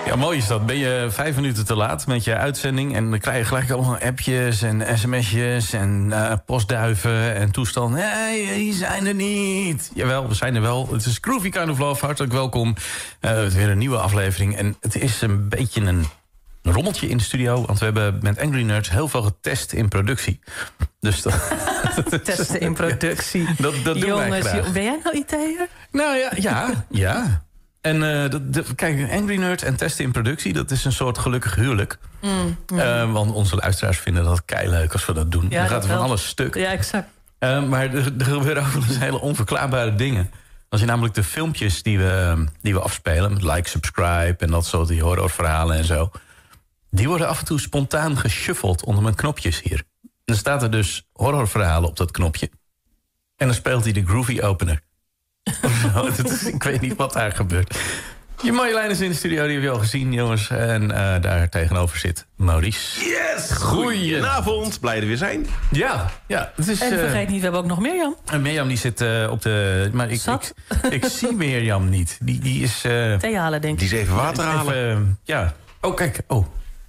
Ja, mooi is dat. Ben je 5 minuten te laat met je uitzending... en dan krijg je gelijk allemaal appjes en sms'jes en postduiven en toestanden. Nee, die zijn er niet. Jawel, we zijn er wel. Het is Groovy Kind of Love. Hartelijk welkom. Het is weer een nieuwe aflevering. En het is een beetje een rommeltje in de studio... want we hebben met Angry Nerds heel veel getest in productie. Dus Testen in productie. Dat doen wij graag. Ben jij nou IT'er? Nou ja. En kijk, Angry Nerds en testen in productie... dat is een soort gelukkig huwelijk. Want onze luisteraars vinden dat keileuk als we dat doen. Ja, dan gaat er van alles stuk. Ja, exact. Maar er gebeuren ook wel eens hele onverklaarbare dingen. Als je namelijk de filmpjes die we afspelen... met like, subscribe en dat soort die horrorverhalen en zo... die worden af en toe spontaan geshuffeld onder mijn knopjes hier. En dan staat er dus horrorverhalen op dat knopje. En dan speelt hij de Groovy Opener. Ik weet niet wat daar gebeurt. Je Marjolein is in de studio, die heb je al gezien, jongens. En daar tegenover zit Maurice. Yes! Goedenavond, blij er weer zijn. Ja. Het is, en vergeet niet, we hebben ook nog Mirjam. En Mirjam die zit op de... Maar ik zie Mirjam niet. Die is... Thee halen, denk ik. Die is even water halen. Ja. Oh, kijk. Oh.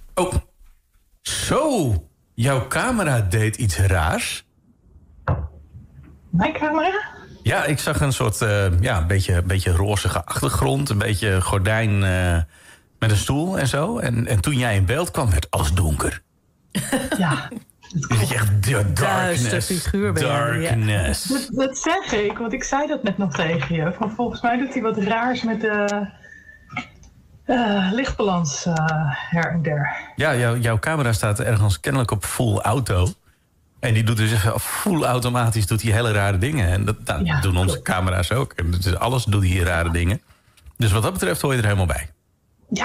Zo. Jouw camera deed iets raars. Mijn camera? Ja, ik zag een soort, een beetje rozige achtergrond. Een beetje gordijn met een stoel en zo. En toen jij in beeld kwam, werd alles donker. Ja. Dat je echt Duister figuur ben je. Darkness. Dat zeg ik, want ik zei dat net nog tegen je. Van, volgens mij doet hij wat raars met de lichtbalans her en der. Ja, jouw camera staat ergens kennelijk op full auto. En die doet dus full automatisch doet die hele rare dingen. En dat doen onze camera's ook. En dus alles doet hier rare dingen. Dus wat dat betreft hoor je er helemaal bij. Ja.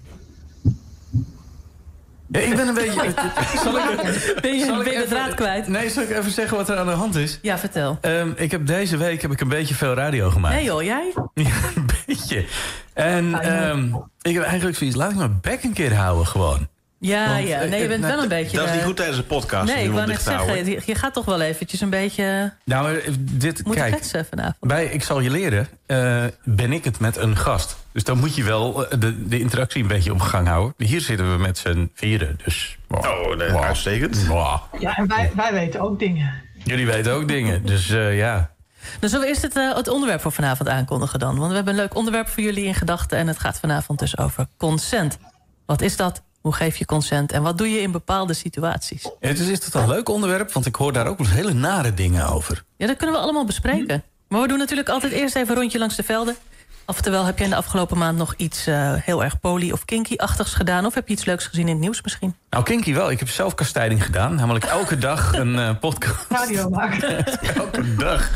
Ja, ik ben een beetje... Ben je de draad kwijt? Nee, zal ik even zeggen wat er aan de hand is? Ja, vertel. Deze week heb ik een beetje veel radio gemaakt. Nee joh, jij? Ja, een beetje. En ik heb eigenlijk zoiets... Laat ik mijn bek een keer houden gewoon. Ja. Nee, je bent wel een beetje... Dat is niet goed tijdens een podcast. Nee, ik wou net zeggen, je gaat toch wel eventjes een beetje... Nou, moet kletsen vanavond. Bij Ik Zal Je Leren ben ik het met een gast. Dus dan moet je wel de interactie een beetje op gang houden. Hier zitten we met z'n vieren, dus... uitstekend. Ja, en wij weten ook dingen. Jullie weten ook dingen, dus ja... Dan zullen we eerst het onderwerp voor vanavond aankondigen dan. Want we hebben een leuk onderwerp voor jullie in gedachten... en het gaat vanavond dus over consent. Wat is dat? Hoe geef je consent? En wat doe je in bepaalde situaties? Ja, dus is dat een leuk onderwerp? Want ik hoor daar ook wel hele nare dingen over. Ja, dat kunnen we allemaal bespreken. Maar we doen natuurlijk altijd eerst even een rondje langs de velden. Oftewel, heb je in de afgelopen maand nog iets heel erg poly- of kinky-achtigs gedaan? Of heb je iets leuks gezien in het nieuws misschien? Nou, kinky wel. Ik heb zelfkastijding gedaan. Namelijk elke dag een podcast. Radio maken. Elke dag.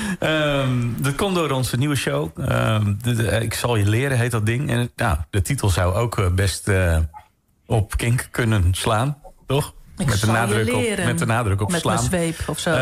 Dat komt door onze nieuwe show. Ik Zal Je Leren heet dat ding. En de titel zou ook best op kink kunnen slaan, toch? Met de nadruk op slaan. Met mijn zweep of zo.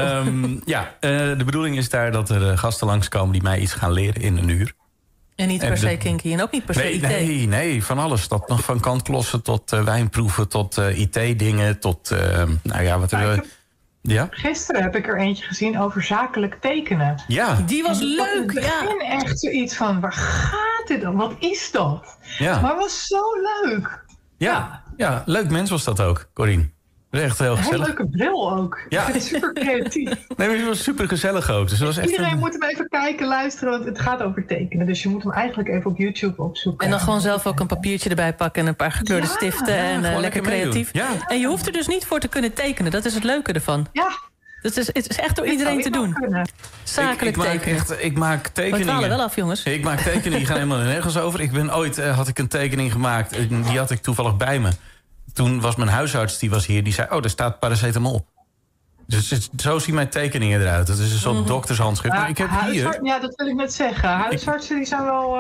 De bedoeling is daar dat er gasten langskomen die mij iets gaan leren in een uur. En niet per se kinky en ook niet per se IT. Nee, van alles. Dat nog van kantklossen tot wijnproeven, tot IT-dingen, tot wat er... Ja? Gisteren heb ik er eentje gezien over zakelijk tekenen. Ja. Die was leuk, ja. Ik ben echt zoiets van, waar gaat dit dan? Wat is dat? Ja. Maar het was zo leuk. Ja, leuk mens was dat ook, Corine. Dat is echt heel gezellig. Een leuke bril ook. Ja. Ik vind het super creatief. Nee, maar het was super gezellig ook. Dus was echt Iedereen moet hem even kijken, luisteren, want het gaat over tekenen. Dus je moet hem eigenlijk even op YouTube opzoeken. En dan gewoon zelf ook een papiertje erbij pakken en een paar gekleurde stiften en lekker creatief. Ja. En je hoeft er dus niet voor te kunnen tekenen. Dat is het leuke ervan. Ja. Het is echt door iedereen te doen. Zakelijk tekenen. Ik maak tekeningen. We dwalen wel af, jongens. Ik maak tekeningen, die gaan helemaal nergens over. Ik ben ooit, had ik een tekening gemaakt. Die had ik toevallig bij me. Toen was mijn huisarts, die was hier, die zei... daar staat paracetamol. Dus zo zien mijn tekeningen eruit. Dat is een soort doktershandschrift. Maar ik heb hier... Ja, dat wil ik net zeggen. Huisartsen die zijn wel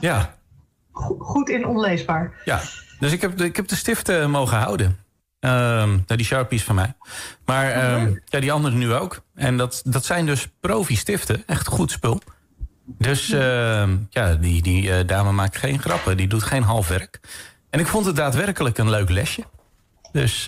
goed in onleesbaar. Ja, dus ik heb de stiften mogen houden. Die Sharpies van mij. Maar die anderen nu ook. En dat zijn dus profi-stiften. Echt goed spul. Dus die dame maakt geen grappen. Die doet geen halfwerk. En ik vond het daadwerkelijk een leuk lesje. Dus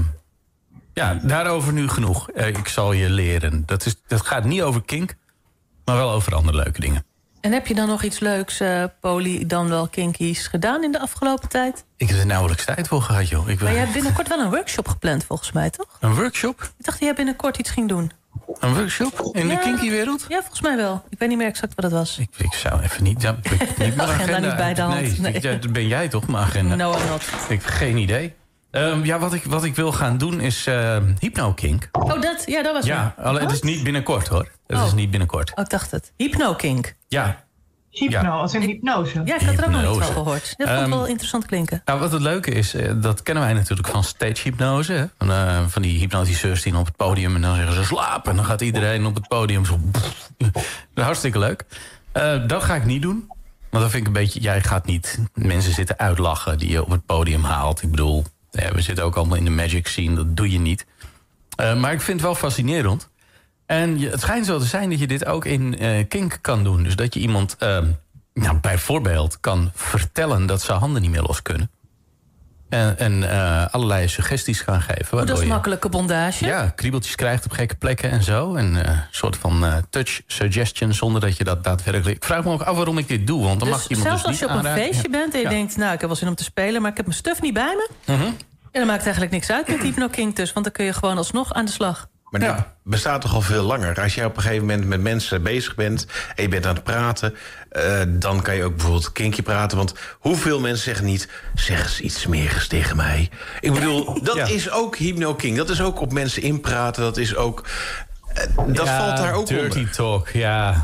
daarover nu genoeg. Ik zal je leren. Dat gaat niet over kink, maar wel over andere leuke dingen. En heb je dan nog iets leuks, poly, dan wel kinkies gedaan in de afgelopen tijd? Ik heb er nauwelijks tijd voor gehad, joh. Maar jij hebt binnenkort wel een workshop gepland, volgens mij, toch? Een workshop? Ik dacht dat jij binnenkort iets ging doen. Een workshop? In de kinky-wereld? Ja, volgens mij wel. Ik weet niet meer exact wat het was. Ik zou even niet... Ja, niet mijn agenda niet bij de hand. Nee. Dat ben jij toch, mijn agenda? No, I'm not. Ik heb geen idee. Wat ik wil gaan doen is hypno-kink. Oh, dat was ja, het is niet binnenkort, hoor. Het is niet binnenkort. Oh, ik dacht het. Hypno-kink. Ja. Hypno, als een hypnose. Ja, ik had er ook nog iets van gehoord. Dat vond ik wel interessant klinken. Nou, wat het leuke is, dat kennen wij natuurlijk van stage-hypnose. Van die hypnotiseurs die op het podium... en dan zeggen ze slaap. En dan gaat iedereen op het podium zo... Dat is hartstikke leuk. Dat ga ik niet doen. Want dat vind ik een beetje... Jij gaat niet mensen zitten uitlachen die je op het podium haalt. Ik bedoel, we zitten ook allemaal in de magic scene. Dat doe je niet. Maar ik vind het wel fascinerend. En het schijnt zo te zijn dat je dit ook in kink kan doen. Dus dat je iemand bijvoorbeeld kan vertellen dat zijn handen niet meer los kunnen. En allerlei suggesties gaan geven. Dat is makkelijke bondage. Ja, kriebeltjes krijgt op gekke plekken en zo. En een soort van touch suggestion zonder dat je dat daadwerkelijk... Ik vraag me ook af waarom ik dit doe, want dan mag iemand zelfs dus niet als je op aanraken. een feestje bent en je denkt... nou, ik heb wel zin om te spelen, maar ik heb mijn stuff niet bij me. En dan maakt het eigenlijk niks uit met hypno-kink dus. Want dan kun je gewoon alsnog aan de slag. Maar dit bestaat toch al veel langer? Als jij op een gegeven moment met mensen bezig bent... en je bent aan het praten... dan kan je ook bijvoorbeeld kinky praten. Want hoeveel mensen zeggen niet... zeg eens iets smerigs tegen mij. Ik bedoel, dat is ook hypno-kink. Dat is ook op mensen inpraten. Dat is ook... dat valt daar ook dirty onder. Talk, ja.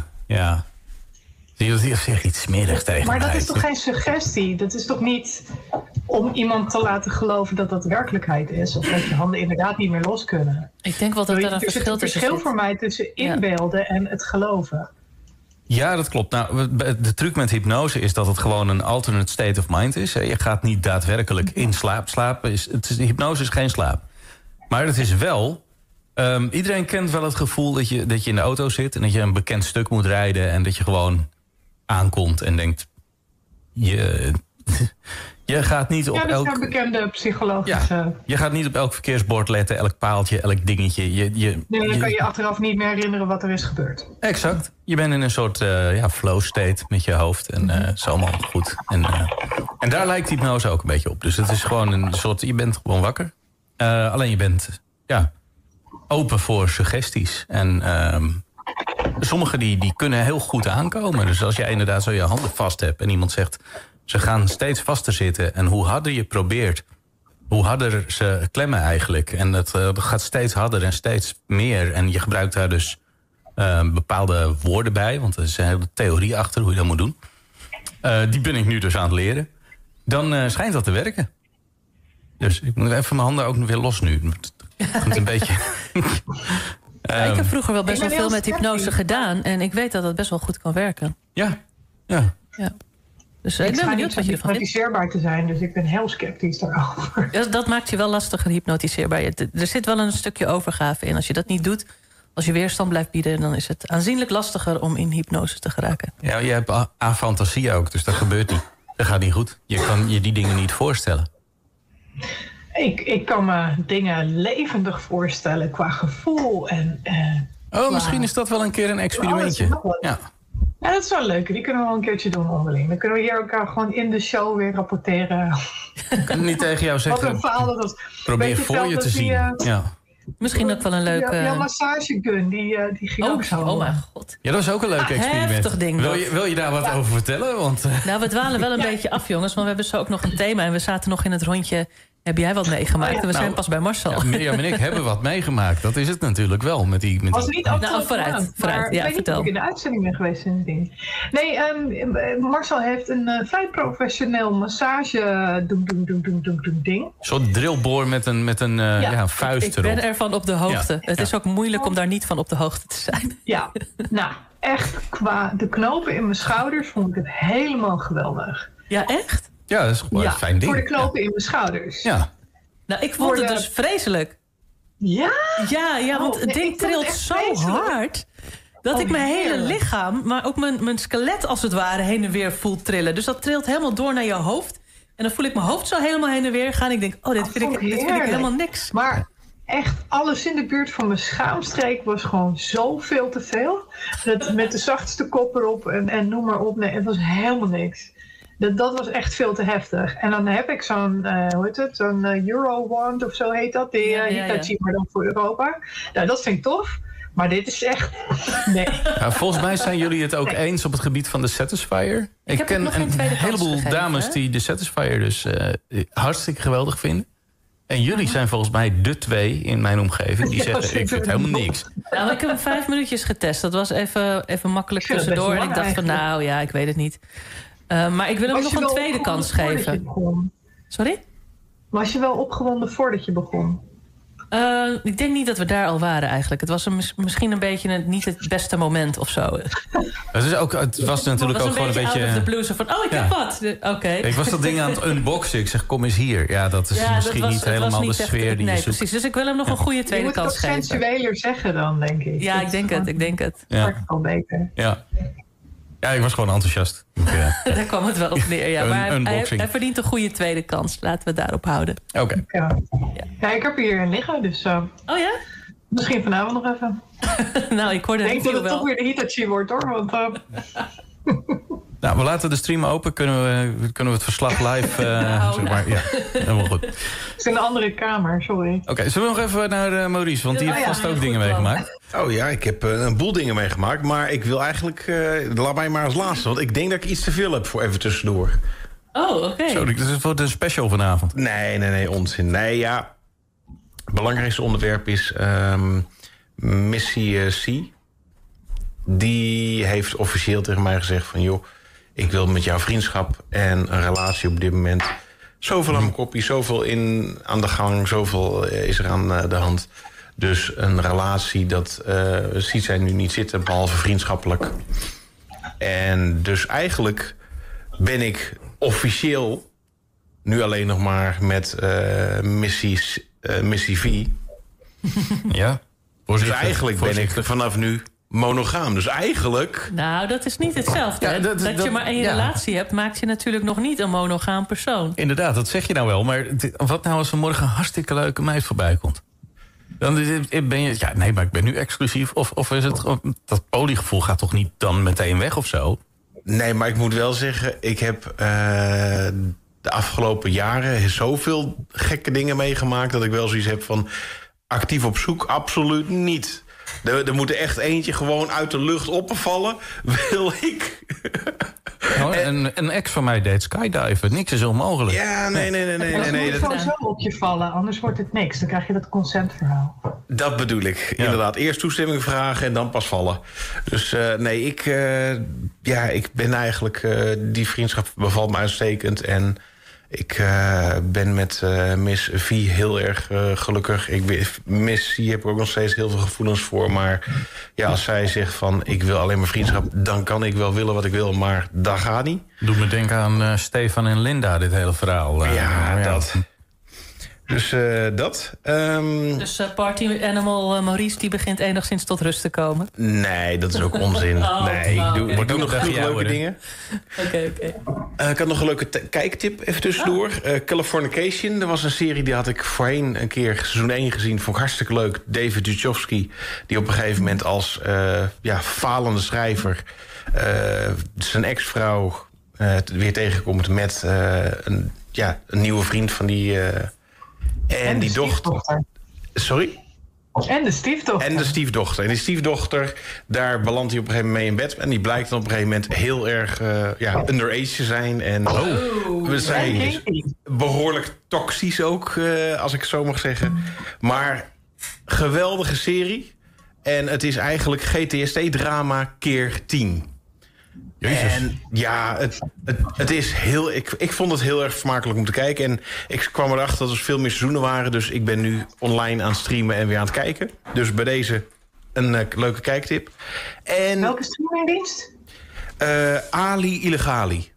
Die zegt iets smerigs tegen mij. Maar dat is toch geen suggestie? Dat is toch niet om iemand te laten geloven dat dat werkelijkheid is? Of dat je handen inderdaad niet meer los kunnen? Ik denk wel dat er een verschil tussen Er zit een verschil voor mij tussen inbeelden en het geloven. Ja, dat klopt. Nou, de truc met hypnose is dat het gewoon een alternate state of mind is. Je gaat niet daadwerkelijk in slaap. Hypnose is geen slaap. Maar het is wel... iedereen kent wel het gevoel dat je in de auto zit... en dat je een bekend stuk moet rijden... en dat je gewoon aankomt en denkt... Je gaat niet op dat elk... is een bekende psychologische... Ja, je gaat niet op elk verkeersbord letten, elk paaltje, elk dingetje. Dan kan je achteraf niet meer herinneren wat er is gebeurd. Exact. Je bent in een soort flow state met je hoofd. En het is allemaal goed. En daar lijkt hypnose ook een beetje op. Dus het is gewoon een soort... Je bent gewoon wakker. Alleen je bent open voor suggesties. En sommige die kunnen heel goed aankomen. Dus als jij inderdaad zo je handen vast hebt... en iemand zegt... ze gaan steeds vaster zitten. En hoe harder je probeert... hoe harder ze klemmen eigenlijk. En dat gaat steeds harder en steeds meer. En je gebruikt daar dus bepaalde woorden bij. Want er is een hele theorie achter hoe je dat moet doen. Die ben ik nu dus aan het leren. Dan schijnt dat te werken. Dus ik moet even mijn handen ook weer los nu. Het komt een beetje... ik heb vroeger wel best wel veel met hypnose gedaan. En ik weet dat dat best wel goed kan werken. Ja. Dus ik ben benieuwd wat je ervan vindt. Hypnotiseerbaar te zijn, dus ik ben heel sceptisch daarover. Ja, dat maakt je wel lastiger hypnotiseerbaar. Er zit wel een stukje overgave in. Als je dat niet doet, als je weerstand blijft bieden... dan is het aanzienlijk lastiger om in hypnose te geraken. Ja, je hebt afantasie ook, dus dat gebeurt niet. Dat gaat niet goed. Je kan je die dingen niet voorstellen. Ik kan me dingen levendig voorstellen qua gevoel. Misschien is dat wel een keer een experimentje. Ja, dat is wel leuk. Die kunnen we wel een keertje doen onderling. Dan kunnen we hier elkaar gewoon in de show weer rapporteren. Ik kan niet tegen jou zeggen. Wat een verhaal dat was. Probeer voor je te zien. Misschien ook wel een leuke... Ja, massagegun, die ging ook zo. Oh mijn god. Ja, dat was ook een leuk experiment. Heftig ding. Wil je daar wat over vertellen? Want, Nou, we dwalen wel een beetje af, jongens. Want we hebben zo ook nog een thema. En we zaten nog in het rondje... Heb jij wat meegemaakt? En we zijn pas bij Marcel. Ja, Mirjam en ik hebben wat meegemaakt. Dat is het natuurlijk wel. Als niet vooruit. Ja, ik weet vertel. niet of ik in de uitzending ben geweest in het ding. Nee, Marcel heeft een vrij professioneel massage ding. Een soort drillboor met een vuist erop. Ik ben ervan op de hoogte. Ja. Het is ook moeilijk om daar niet van op de hoogte te zijn. Ja, nou, echt qua de knopen in mijn schouders vond ik het helemaal geweldig. Ja, echt? Ja, dat is gewoon een fijn ding. Voor de knopen in mijn schouders. Ja. Nou, ik vond het dus vreselijk. Ja? Ja, want het ding trilt zo hard... dat ik mijn hele lichaam, maar ook mijn skelet als het ware... heen en weer voel trillen. Dus dat trilt helemaal door naar je hoofd. En dan voel ik mijn hoofd zo helemaal heen en weer gaan. Ik denk, dit vind ik helemaal niks. Maar echt alles in de buurt van mijn schaamstreek was gewoon zoveel te veel. Met de zachtste kop erop en noem maar op. Nee, het was helemaal niks. Dat was echt veel te heftig. En dan heb ik zo'n, zo'n Eurowand of zo heet dat. Die Hitachi, maar dan voor Europa. Nou, dat vind ik tof. Maar dit is echt... Nee. Nou, volgens mij zijn jullie het ook eens op het gebied van de Satisfyer. Ik ken een heleboel dames die de Satisfyer dus hartstikke geweldig vinden. En jullie zijn volgens mij de twee in mijn omgeving die zeggen, ik vind helemaal niks. Nou, ik heb hem 5 minuutjes getest. Dat was even makkelijk tussendoor. En ik dacht van, nou ja, ik weet het niet. Maar ik wil hem nog een tweede kans geven. Sorry? Was je wel opgewonden voordat je begon? Ik denk niet dat we daar al waren eigenlijk. Het was misschien een beetje niet het beste moment of zo. Het was natuurlijk ook gewoon een beetje... out of the blue, zo van, ik heb wat. Oké. Ik was dat ding aan het unboxen. Ik zeg, kom eens hier. Ja, dat is misschien niet helemaal de sfeer die je zoekt. Precies. Dus ik wil hem nog een goede tweede kans geven. Je moet het sensueler zeggen dan, denk ik. Ja, ik denk het. Ja. Al beter. Ja. Ja, ik was gewoon enthousiast. Daar kwam het wel op neer. Ja. Maar hij verdient een goede tweede kans. Laten we het daarop houden. Oké. Ja, ik heb hier een liggen, dus... Oh ja? Misschien vanavond nog even. Nou, ik hoorde het wel. Ik denk dat het toch weer de Hitachi wordt, hoor. Want, Nou, we laten de stream open. Kunnen we het verslag live... zeg maar. Ja, helemaal goed. Het is in een andere kamer, sorry. Oké, zullen we nog even naar Maurice? Want die heeft vast ook dingen meegemaakt. Oh ja, ik heb een boel dingen meegemaakt. Maar ik wil eigenlijk... laat mij maar als laatste. Want ik denk dat ik iets te veel heb voor even tussendoor. Oh, oké. Zo, dit wordt een special vanavond. Nee, onzin. Nee, ja. Het belangrijkste onderwerp is Missy C. Die heeft officieel tegen mij gezegd van... joh, ik wil met jouw vriendschap en een relatie op dit moment... zoveel aan mijn kopie, zoveel aan de gang... zoveel is er aan de hand. Dus een relatie, dat ziet zij nu niet zitten... behalve vriendschappelijk. En dus eigenlijk ben ik officieel... nu alleen nog maar met Missy V. Ja. Dus eigenlijk ben ik vanaf nu... monogaam, dus eigenlijk... Nou, dat is niet hetzelfde. Ja, dat je maar één relatie hebt... maakt je natuurlijk nog niet een monogaam persoon. Inderdaad, dat zeg je nou wel. Maar wat nou als er morgen een hartstikke leuke meid voorbij komt? Dan ben je... Ja, nee, maar ik ben nu exclusief. Of is het... Dat polygevoel gaat toch niet dan meteen weg of zo? Nee, maar ik moet wel zeggen... ik heb de afgelopen jaren zoveel gekke dingen meegemaakt... dat ik wel zoiets heb van... actief op zoek, absoluut niet... Er moet er echt eentje gewoon uit de lucht opvallen. Wil ik. Een ex van mij deed skydiven. Niks is onmogelijk. Ja, nee. Dat moet zo op je vallen, anders wordt het niks. Dan krijg je dat consentverhaal. Dat bedoel ik, inderdaad. Eerst toestemming vragen en dan pas vallen. Dus ik ben eigenlijk... die vriendschap bevalt me uitstekend. En ik ben met Miss V heel erg gelukkig. Miss V heb ik ook nog steeds heel veel gevoelens voor. Maar ja, als zij zegt van ik wil alleen maar vriendschap... dan kan ik wel willen wat ik wil, maar dat gaat niet. Doet me denken aan Stefan en Linda, dit hele verhaal. Dat. Dus dat. Dus Party Animal Maurice die begint enigszins tot rust te komen? Nee, dat is ook onzin. Ik doe nog leuke dingen. Oké. Ik had nog een leuke kijktip even tussendoor. Californication, dat was een serie die had ik voorheen een keer seizoen 1 gezien. Vond ik hartstikke leuk. David Duchovny, die op een gegeven moment als falende schrijver... zijn ex-vrouw weer tegenkomt met een nieuwe vriend van die... En die dochter. Sorry? En de stiefdochter. En die stiefdochter, daar belandt hij op een gegeven moment mee in bed. En die blijkt dan op een gegeven moment heel erg underage te zijn. En we zijn behoorlijk toxisch ook, als ik het zo mag zeggen. Maar geweldige serie. En het is eigenlijk GTST-drama keer 10. Jezus. En ja, het is heel... Ik vond het heel erg vermakelijk om te kijken. En ik kwam erachter dat er veel meer seizoenen waren. Dus ik ben nu online aan het streamen en weer aan het kijken. Dus bij deze een leuke kijktip. En, welke streamingdienst? Ali Illegali.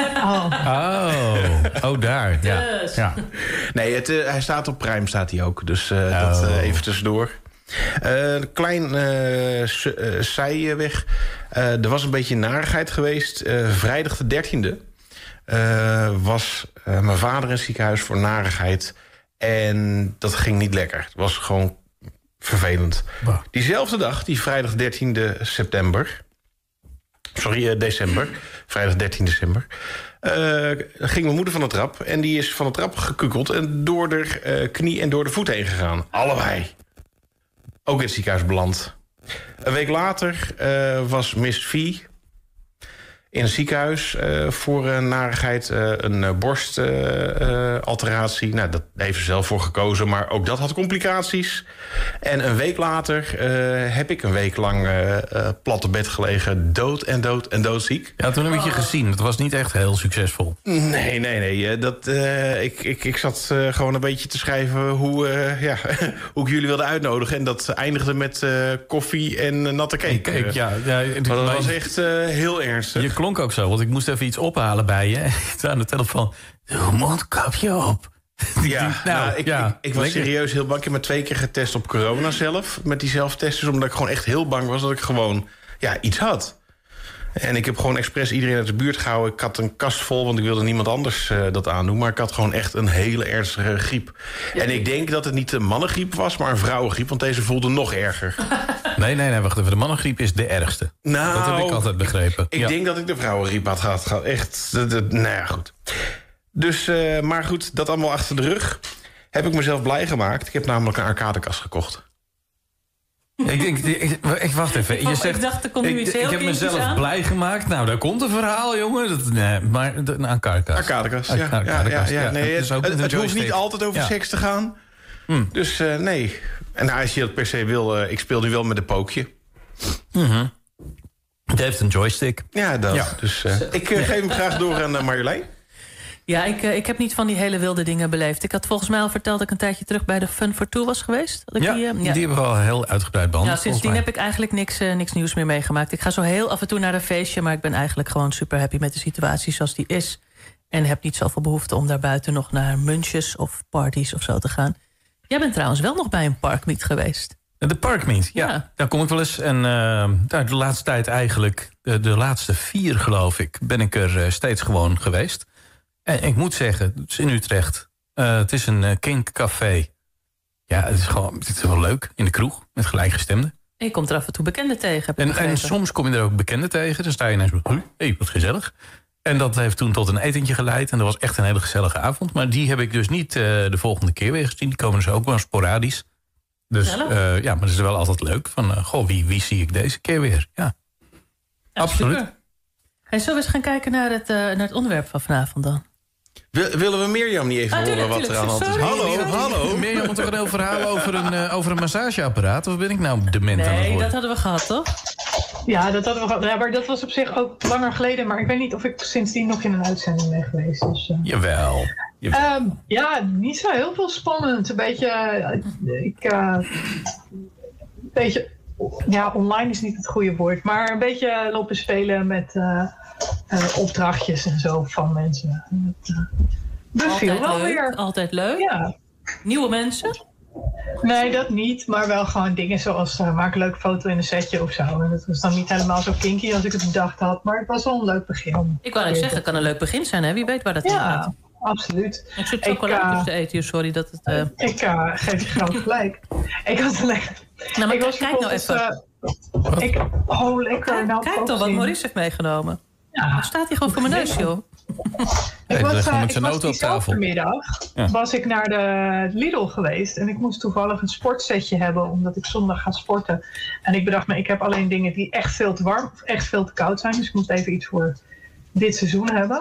Oh, daar. Ja. Nee, hij staat op Prime, staat hij ook. Dus dat even tussendoor. Een klein zijweg. Er was een beetje narigheid geweest. Vrijdag de 13e was mijn vader in het ziekenhuis voor narigheid. En dat ging niet lekker. Het was gewoon vervelend. Wow. Diezelfde dag, die vrijdag 13e september... december. Vrijdag 13 december. Ging mijn moeder van de trap. En die is van de trap gekukeld. En door de knie en door de voet heen gegaan. Allebei. Ook in het ziekenhuis beland. Een week later was Miss V in een ziekenhuis voor een narigheid, een borstalteratie. Dat heeft ze zelf voor gekozen, maar ook dat had complicaties. En een week later heb ik een week lang plat op bed gelegen, doodziek. Ja, toen heb ik je gezien. Het was niet echt heel succesvol. Nee. Ik zat gewoon een beetje te schrijven hoe ik jullie wilde uitnodigen. En dat eindigde met koffie en natte cake. Kijk, maar dat was echt heel ernstig. Je klonk ook zo, want ik moest even iets ophalen bij je. Toen aan de telefoon, doe mondkapje op. Ik was serieus heel bang. Ik heb me 2 keer getest op corona zelf. Met die zelftesters, omdat ik gewoon echt heel bang was dat ik gewoon iets had. En ik heb gewoon expres iedereen uit de buurt gehouden. Ik had een kast vol, want ik wilde niemand anders dat aandoen. Maar ik had gewoon echt een hele ernstige griep. Ja. En ik denk dat het niet een mannengriep was, maar een vrouwengriep. Want deze voelde nog erger. Nee, wacht even. De mannengriep is de ergste. Nou, dat heb ik altijd begrepen. Ik denk dat ik de vrouwengriep had gehad. Echt, goed. Dus, maar goed, dat allemaal achter de rug. Heb ik mezelf blij gemaakt. Ik heb namelijk een arcadekast gekocht. Ik wacht even. Je zegt, ik dacht, er komt nu iets heel ik heb mezelf aan. blij gemaakt. Nou, daar komt een verhaal, jongen. Maar een arcadekast. Arcadekast, ja. Nee, het hoeft niet altijd over seks te gaan. Dus nee. En als je dat per se wil, ik speel nu wel met een pookje. Het heeft een joystick. Ja, dat. Ja. Dus ik geef hem graag door aan Marjolein. Ja, ik heb niet van die hele wilde dingen beleefd. Ik had volgens mij al verteld dat ik een tijdje terug bij de Fun for Two was geweest. Die hebben we al heel uitgebreid behandeld. Sindsdien heb ik eigenlijk niks nieuws meer meegemaakt. Ik ga zo heel af en toe naar een feestje, maar ik ben eigenlijk gewoon super happy met de situatie zoals die is. En heb niet zoveel behoefte om daarbuiten nog naar munches of parties of zo te gaan. Jij bent trouwens wel nog bij een parkmeet geweest. De parkmeet, ja. Daar kom ik wel eens. En de laatste tijd eigenlijk, de laatste 4 geloof ik, ben ik er steeds gewoon geweest. En ik moet zeggen, het is in Utrecht. Het is een kinkcafé. Ja, het is wel leuk. In de kroeg, met gelijkgestemden. En je komt er af en toe bekenden tegen. En soms kom je er ook bekenden tegen. Dan sta je ineens zo, hey, wat gezellig. En dat heeft toen tot een etentje geleid. En dat was echt een hele gezellige avond. Maar die heb ik dus niet de volgende keer weer gezien. Die komen dus ook wel sporadisch. Dus maar het is wel altijd leuk. Van, wie zie ik deze keer weer? Ja, absoluut. Super. Hey, zullen we eens gaan kijken naar het onderwerp van vanavond dan? Willen we Mirjam niet even horen wat er aan hand is? Hallo. Mirjam moet toch een heel verhaal over een massageapparaat? Of ben ik nou dement aan het worden? Nee, dat hadden we gehad, toch? Ja, dat hadden we gehad. Ja, maar dat was op zich ook langer geleden. Maar ik weet niet of ik sindsdien nog in een uitzending ben geweest. Dus, Jawel. Niet zo heel veel spannend. Een beetje... Ja, online is niet het goede woord. Maar een beetje lopen spelen met opdrachtjes en zo van mensen. Dat viel wel weer. Altijd leuk. Ja. Nieuwe mensen? Nee, dat niet. Maar wel gewoon dingen zoals maak een leuke foto in een setje of zo. En dat was dan niet helemaal zo kinky als ik het bedacht had. Maar het was wel een leuk begin. Ik wou net zeggen, het kan een leuk begin zijn. Hè? Wie weet waar dat in gaat. Absoluut. Ik zit chocolaatjes te eten, sorry dat het... Ik geef je groot gelijk. Ik had alleen... Nou, maar kijk nou even. Lekker. Kijk dan wat Maurice heeft meegenomen. Ja. Dan staat hij gewoon voor mijn neus, joh. Ik was diezelfde middag was ik naar de Lidl geweest. En ik moest toevallig een sportsetje hebben, omdat ik zondag ga sporten. En ik bedacht me, ik heb alleen dingen die echt veel te warm of echt veel te koud zijn. Dus ik moest even iets voor dit seizoen hebben.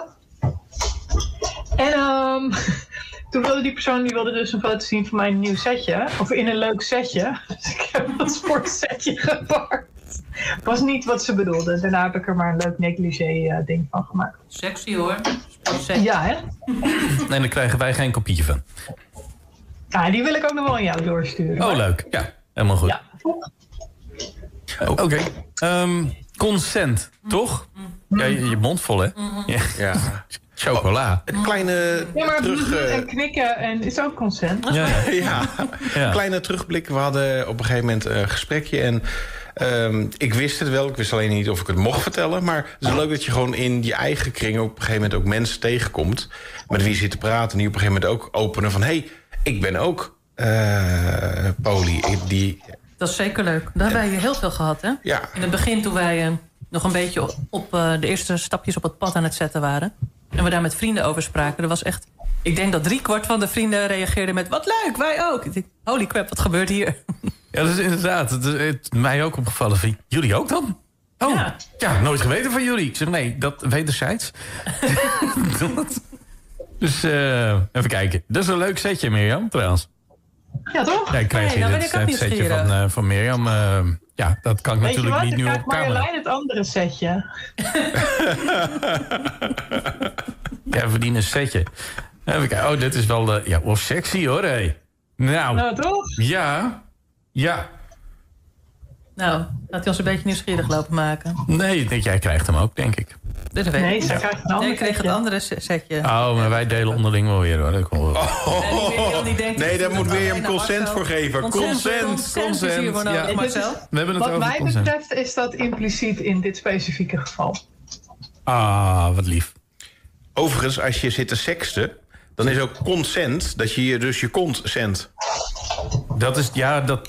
En toen wilde die persoon dus een foto zien van mijn nieuw setje. Of in een leuk setje. Dus ik heb dat sportsetje gepakt. Was niet wat ze bedoelde. Daarna heb ik er maar een leuk negligé ding van gemaakt. Sexy hoor. Ja, hè? Nee, dan krijgen wij geen kopietje van. Ja, die wil ik ook nog wel aan jou doorsturen. Oh, leuk. Ja, helemaal goed. Ja. Oké. Consent, toch? Ja, je mond vol, hè? Ja. Chocola. Het kleine en knikken en is ook consent. Ja. Kleine terugblik. We hadden op een gegeven moment een gesprekje. En ik wist het wel. Ik wist alleen niet of ik het mocht vertellen. Maar het is leuk dat je gewoon in je eigen kring op een gegeven moment ook mensen tegenkomt. Met wie je zit te praten. En die op een gegeven moment ook openen van... hey, Ik ben ook poly. Dat is zeker leuk. Daar hebben wij heel veel gehad, hè? Ja. In het begin, toen wij nog een beetje op de eerste stapjes op het pad aan het zetten waren. En we daar met vrienden over spraken. Er was echt... Ik denk dat 3/4 van de vrienden reageerden met... Wat leuk, wij ook. Ik denk, holy crap, wat gebeurt hier? Ja, dat is inderdaad. Het is mij ook opgevallen. Van, jullie ook dan? Oh, ja, nooit geweten van jullie. Ik zeg, nee, dat wederzijds. Dus even kijken. Dat is een leuk setje, Mirjam, trouwens. Ja, toch? Ja, ik krijg Hey, nou hier ben ik ook het setje nieuwsgierig. van Mirjam. Ja, dat kan ik Weet je natuurlijk wat? niet Ik nu krijg op camera. Marjolein het andere setje. Ja, verdien een setje. Even kijken. Oh, dit is wel wel sexy, hoor. Hey. Nou, toch? Ja. Ja. Nou, laat hij ons een beetje nieuwsgierig lopen maken. Nee, ik denk, jij krijgt hem ook, denk ik. Dat weet ik Nee, niet. zij krijgt een Nee, ander ik kreeg het setje. andere setje. Oh, maar wij delen onderling wel weer, hoor. Dat komt wel. Nee, daar moet Mirjam consent voor geven. Consent is hier voor nodig, Ja. Marcel. We hebben het Wat over mij consent. betreft is dat impliciet in dit specifieke geval. Ah, wat lief. Overigens, als je zit te seksten, dan is ook consent dat je dus je kont zendt. Dat is, ja, dat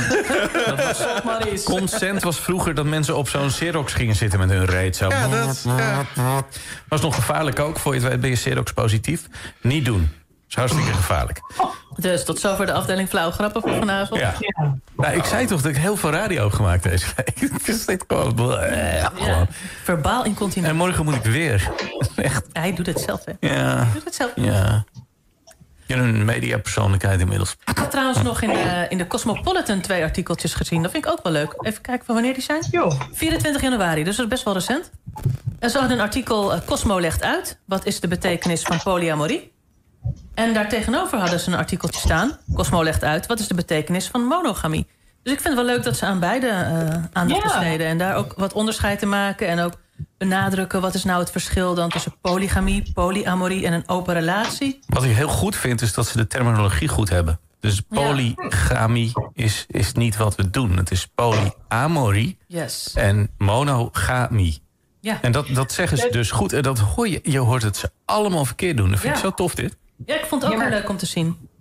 Zeg maar eens. consent was vroeger dat mensen op zo'n Xerox gingen zitten met hun reet. Zo. Ja, dat... Ja. Was nog gevaarlijk ook. Voor je het weet ben je Xerox positief. Niet doen. Dat is hartstikke gevaarlijk. Dus tot zover de afdeling flauwe grappen voor vanavond. Ja. Ja. Nou, ik zei toch dat ik heel veel radio heb gemaakt deze week. Het is dit gewoon... gewoon. Verbaal incontinent. En morgen moet ik weer. Echt. Hij doet het zelf, hè? Ja. Hij doet het zelf. Ja. Je hebt een mediapersoonlijkheid inmiddels. Ik had trouwens nog in de Cosmopolitan 2 artikeltjes gezien. Dat vind ik ook wel leuk. Even kijken van wanneer die zijn. Joh. 24 januari, dus dat is best wel recent. En ze hadden een artikel Cosmo legt uit. Wat is de betekenis van polyamorie? En daartegenover hadden ze een artikeltje staan. Cosmo legt uit. Wat is de betekenis van monogamie? Dus ik vind het wel leuk dat ze aan beide aandacht besteden. En daar ook wat onderscheid te maken. En ook benadrukken wat is nou het verschil dan tussen polygamie, polyamorie en een open relatie. Wat ik heel goed vind is dat ze de terminologie goed hebben. Dus polygamie is niet wat we doen. Het is polyamorie Yes. en monogamie. Ja. En dat zeggen ze dus goed. En dat hoor je. Je hoort het ze allemaal verkeerd doen. Dat vind ik Ja. zo tof, dit. Ja, ik vond het ook Ja, heel maar- leuk om te zien.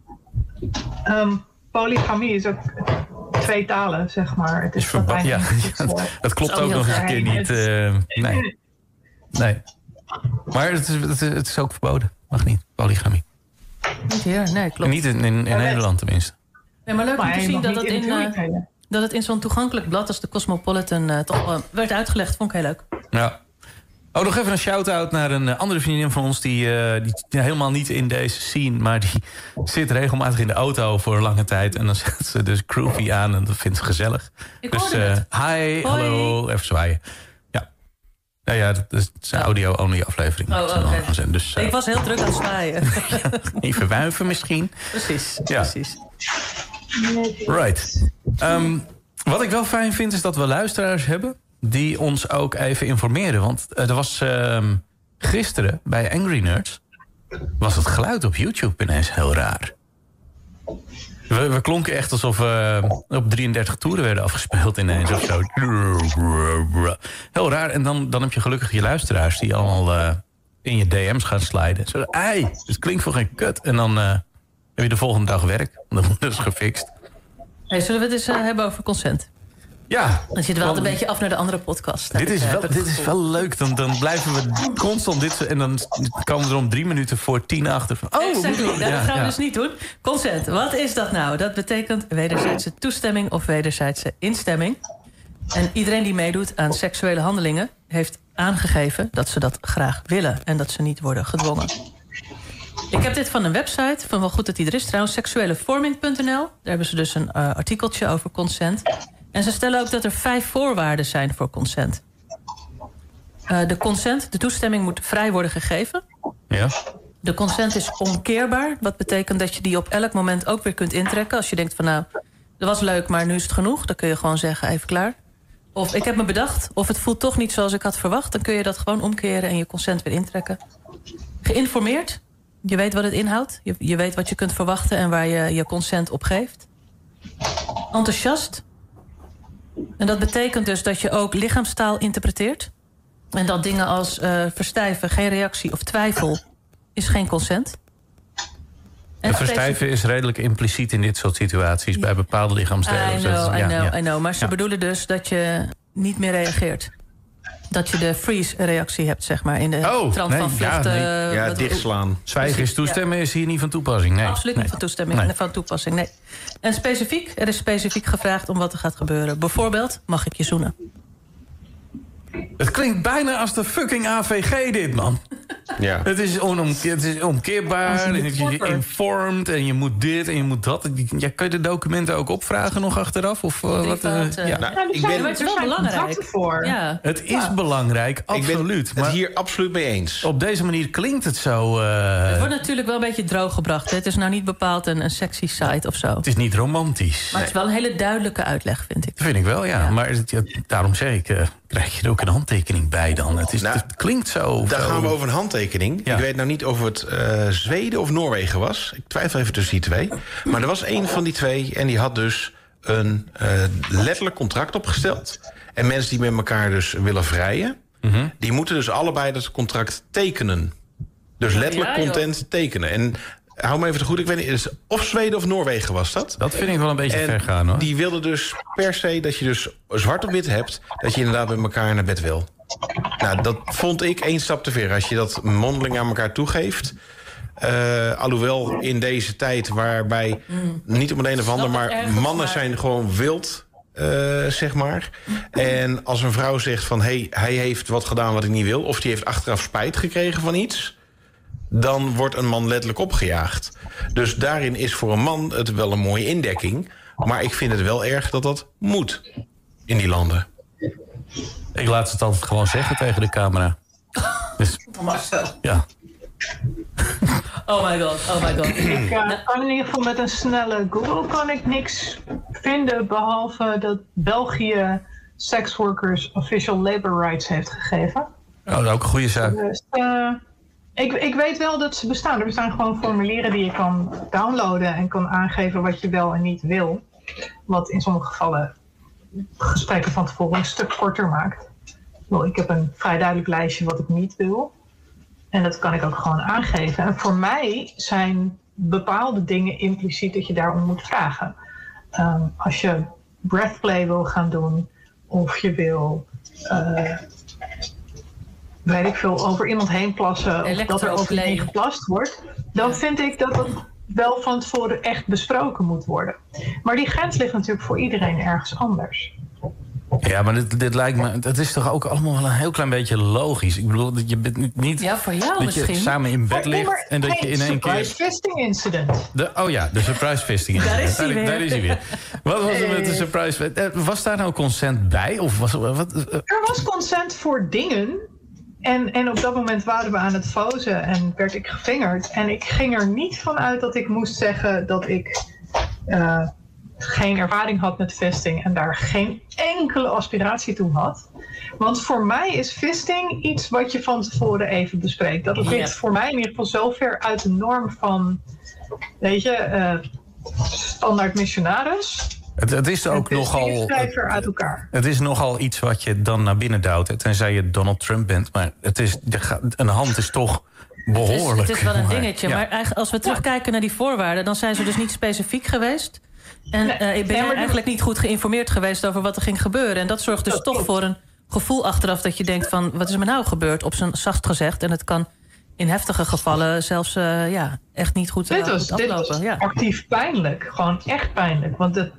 Polygamie is ook 2 talen, zeg maar. Het is Latijn. Ja, Het is, dat klopt Dat is ook ook nog eens een heel keer fijn. niet. Nee. Maar het is ook verboden. Mag niet. Polygamie. Niet hier, nee, klopt. Niet in Nederland tenminste. Nee, maar leuk om Maar te je zien mag dat niet het in het huwelijk in, treden. dat het in zo'n toegankelijk blad als de Cosmopolitan toch werd uitgelegd. Vond ik heel leuk. Ja. Oh, nog even een shout-out naar een andere vriendin van ons... die helemaal niet in deze scene... maar die zit regelmatig in de auto voor een lange tijd... en dan zet ze dus Groovy aan en dat vindt ze gezellig. Ik Dus hoorde het. hi, Hoi. hallo, even zwaaien. Ja. Nou ja, dat is een audio-only aflevering. Oh, Dat zal oké. wel gaan zijn. Dus Ik was heel druk aan het zwaaien. even wuiven misschien. Precies, Ja. precies. Right. Wat ik wel fijn vind is dat we luisteraars hebben... die ons ook even informeren. Want er was gisteren bij Angry Nerds... was het geluid op YouTube ineens heel raar. We klonken echt alsof we op 33 toeren werden afgespeeld ineens of zo. Heel raar. En dan heb je gelukkig je luisteraars... die allemaal in je DM's gaan sliden. Zo, ei, het klinkt voor geen kut. En dan heb je de volgende dag werk. Dan wordt het dus gefixt. Hey, zullen we het eens hebben over consent? Ja. Dan zit wel want een beetje af naar de andere podcast. Dit is wel leuk. Dan blijven we constant dit... en dan komen we er om 3 minuten voor 10 achter. Van, oh, Exactly. Dat ja, gaan we ja. dus niet doen. Consent, wat is dat nou? Dat betekent wederzijdse toestemming of wederzijdse instemming. En iedereen die meedoet aan seksuele handelingen... heeft aangegeven dat ze dat graag willen... en dat ze niet worden gedwongen. Ik heb dit van een website, van wel goed dat die er is trouwens... seksuelevorming.nl. Daar hebben ze dus een artikeltje over consent... En ze stellen ook dat er 5 voorwaarden zijn voor consent. De toestemming moet vrij worden gegeven. Ja. De consent is omkeerbaar. Wat betekent dat je die op elk moment ook weer kunt intrekken. Als je denkt van nou, dat was leuk, maar nu is het genoeg. Dan kun je gewoon zeggen, even klaar. Of ik heb me bedacht, of het voelt toch niet zoals ik had verwacht. Dan kun je dat gewoon omkeren en je consent weer intrekken. Geïnformeerd. Je weet wat het inhoudt. Je weet wat je kunt verwachten en waar je je consent op geeft. Enthousiast. En dat betekent dus dat je ook lichaamstaal interpreteert. En dat dingen als verstijven, geen reactie of twijfel... is geen consent. De verstijven is redelijk impliciet in dit soort situaties... bij bepaalde lichaamsdelen. I know. Maar ze bedoelen dus dat je niet meer reageert. Dat je de freeze-reactie hebt, zeg maar. In de trant van vluchten. Dichtslaan. Zwijgen is toestemmen is hier niet van toepassing. Nee. Absoluut niet van toepassing, nee. En er is specifiek gevraagd om wat er gaat gebeuren. Bijvoorbeeld, mag ik je zoenen? Het klinkt bijna als de fucking AVG dit, man. Ja. Het is omkeerbaar. En je informed en je moet dit en je moet dat. Ja, kun je de documenten ook opvragen nog achteraf? Of, maar het is wel belangrijk. Ja. Het is belangrijk, absoluut. Ik ben het hier absoluut mee eens. Op deze manier klinkt het zo... Het wordt natuurlijk wel een beetje droog gebracht. Het is nou niet bepaald een sexy site of zo. Het is niet romantisch. Maar het is wel een hele duidelijke uitleg, vind ik. Dat vind ik wel, ja. Maar daarom zeg ik... krijg je er ook een handtekening bij dan? Het klinkt zo... Daar gaan we over een handtekening. Ja. Ik weet nou niet of het Zweden of Noorwegen was. Ik twijfel even tussen die twee. Maar er was één van die twee en die had dus een letterlijk contract opgesteld. En mensen die met elkaar dus willen vrijen... die moeten dus allebei dat contract tekenen. Dus letterlijk content tekenen. En hou me even te goed, ik weet niet, of Zweden of Noorwegen was dat. Dat vind ik wel een beetje ver gaan, hoor. Die wilden dus per se dat je dus zwart op wit hebt... dat je inderdaad met elkaar naar bed wil. Nou, dat vond ik 1 stap te ver. Als je dat mondeling aan elkaar toegeeft... alhoewel in deze tijd waarbij... niet om het een of ander, maar mannen zijn gewoon wild... zeg maar. En als een vrouw zegt van... hij heeft wat gedaan wat ik niet wil... of die heeft achteraf spijt gekregen van iets... dan wordt een man letterlijk opgejaagd. Dus daarin is voor een man het wel een mooie indekking... maar ik vind het wel erg dat dat moet in die landen. Ik laat het altijd gewoon zeggen tegen de camera. Dus, Marcel. Ja. Oh my god. Ik kan in ieder geval met een snelle Google kan ik niks vinden... behalve dat België sexworkers official labor rights heeft gegeven. Oh, dat is ook een goede zaak. Dus, ik weet wel dat ze bestaan. Er bestaan gewoon formulieren die je kan downloaden... en kan aangeven wat je wel en niet wil. Wat in sommige gevallen gesprekken van tevoren een stuk korter maakt. Ik heb een vrij duidelijk lijstje wat ik niet wil. En dat kan ik ook gewoon aangeven. En voor mij zijn bepaalde dingen impliciet dat je daarom moet vragen. Als je breathplay wil gaan doen... of je wil... weet ik veel, over iemand heen plassen... of dat er over heen geplast wordt... dan vind ik dat dat wel van tevoren echt besproken moet worden. Maar die grens ligt natuurlijk voor iedereen ergens anders. Ja, maar dit lijkt me... Het is toch ook allemaal wel een heel klein beetje logisch. Ik bedoel, dat je bent niet... Ja, voor jou dat misschien. Je samen in bed ligt en dat je in één keer... surprise fisting incident. De surprise fisting incident. Daar is hij weer. Wat was er met de surprise... Was daar nou consent bij? Of was, wat? Er was consent voor dingen... En op dat moment waren we aan het fozen en werd ik gevingerd. En ik ging er niet van uit dat ik moest zeggen dat ik geen ervaring had met fisting... en daar geen enkele aspiratie toe had. Want voor mij is fisting iets wat je van tevoren even bespreekt. Dat ligt voor mij in ieder geval zo ver uit de norm van, weet je, standaard missionaris... Het is ook nogal. Uit elkaar. Het is nogal iets wat je dan naar binnen duwt. Tenzij je Donald Trump bent. Maar een hand is toch behoorlijk. Het is wel een dingetje. Maar eigenlijk, als we terugkijken naar die voorwaarden... dan zijn ze dus niet specifiek geweest. En ben je eigenlijk niet goed geïnformeerd geweest... over wat er ging gebeuren. En dat zorgt dus toch voor een gevoel achteraf... dat je denkt van, wat is er nou gebeurd? Op zijn zacht gezegd. En het kan in heftige gevallen zelfs echt niet goed aflopen. Dit was actief pijnlijk. Gewoon echt pijnlijk. Want het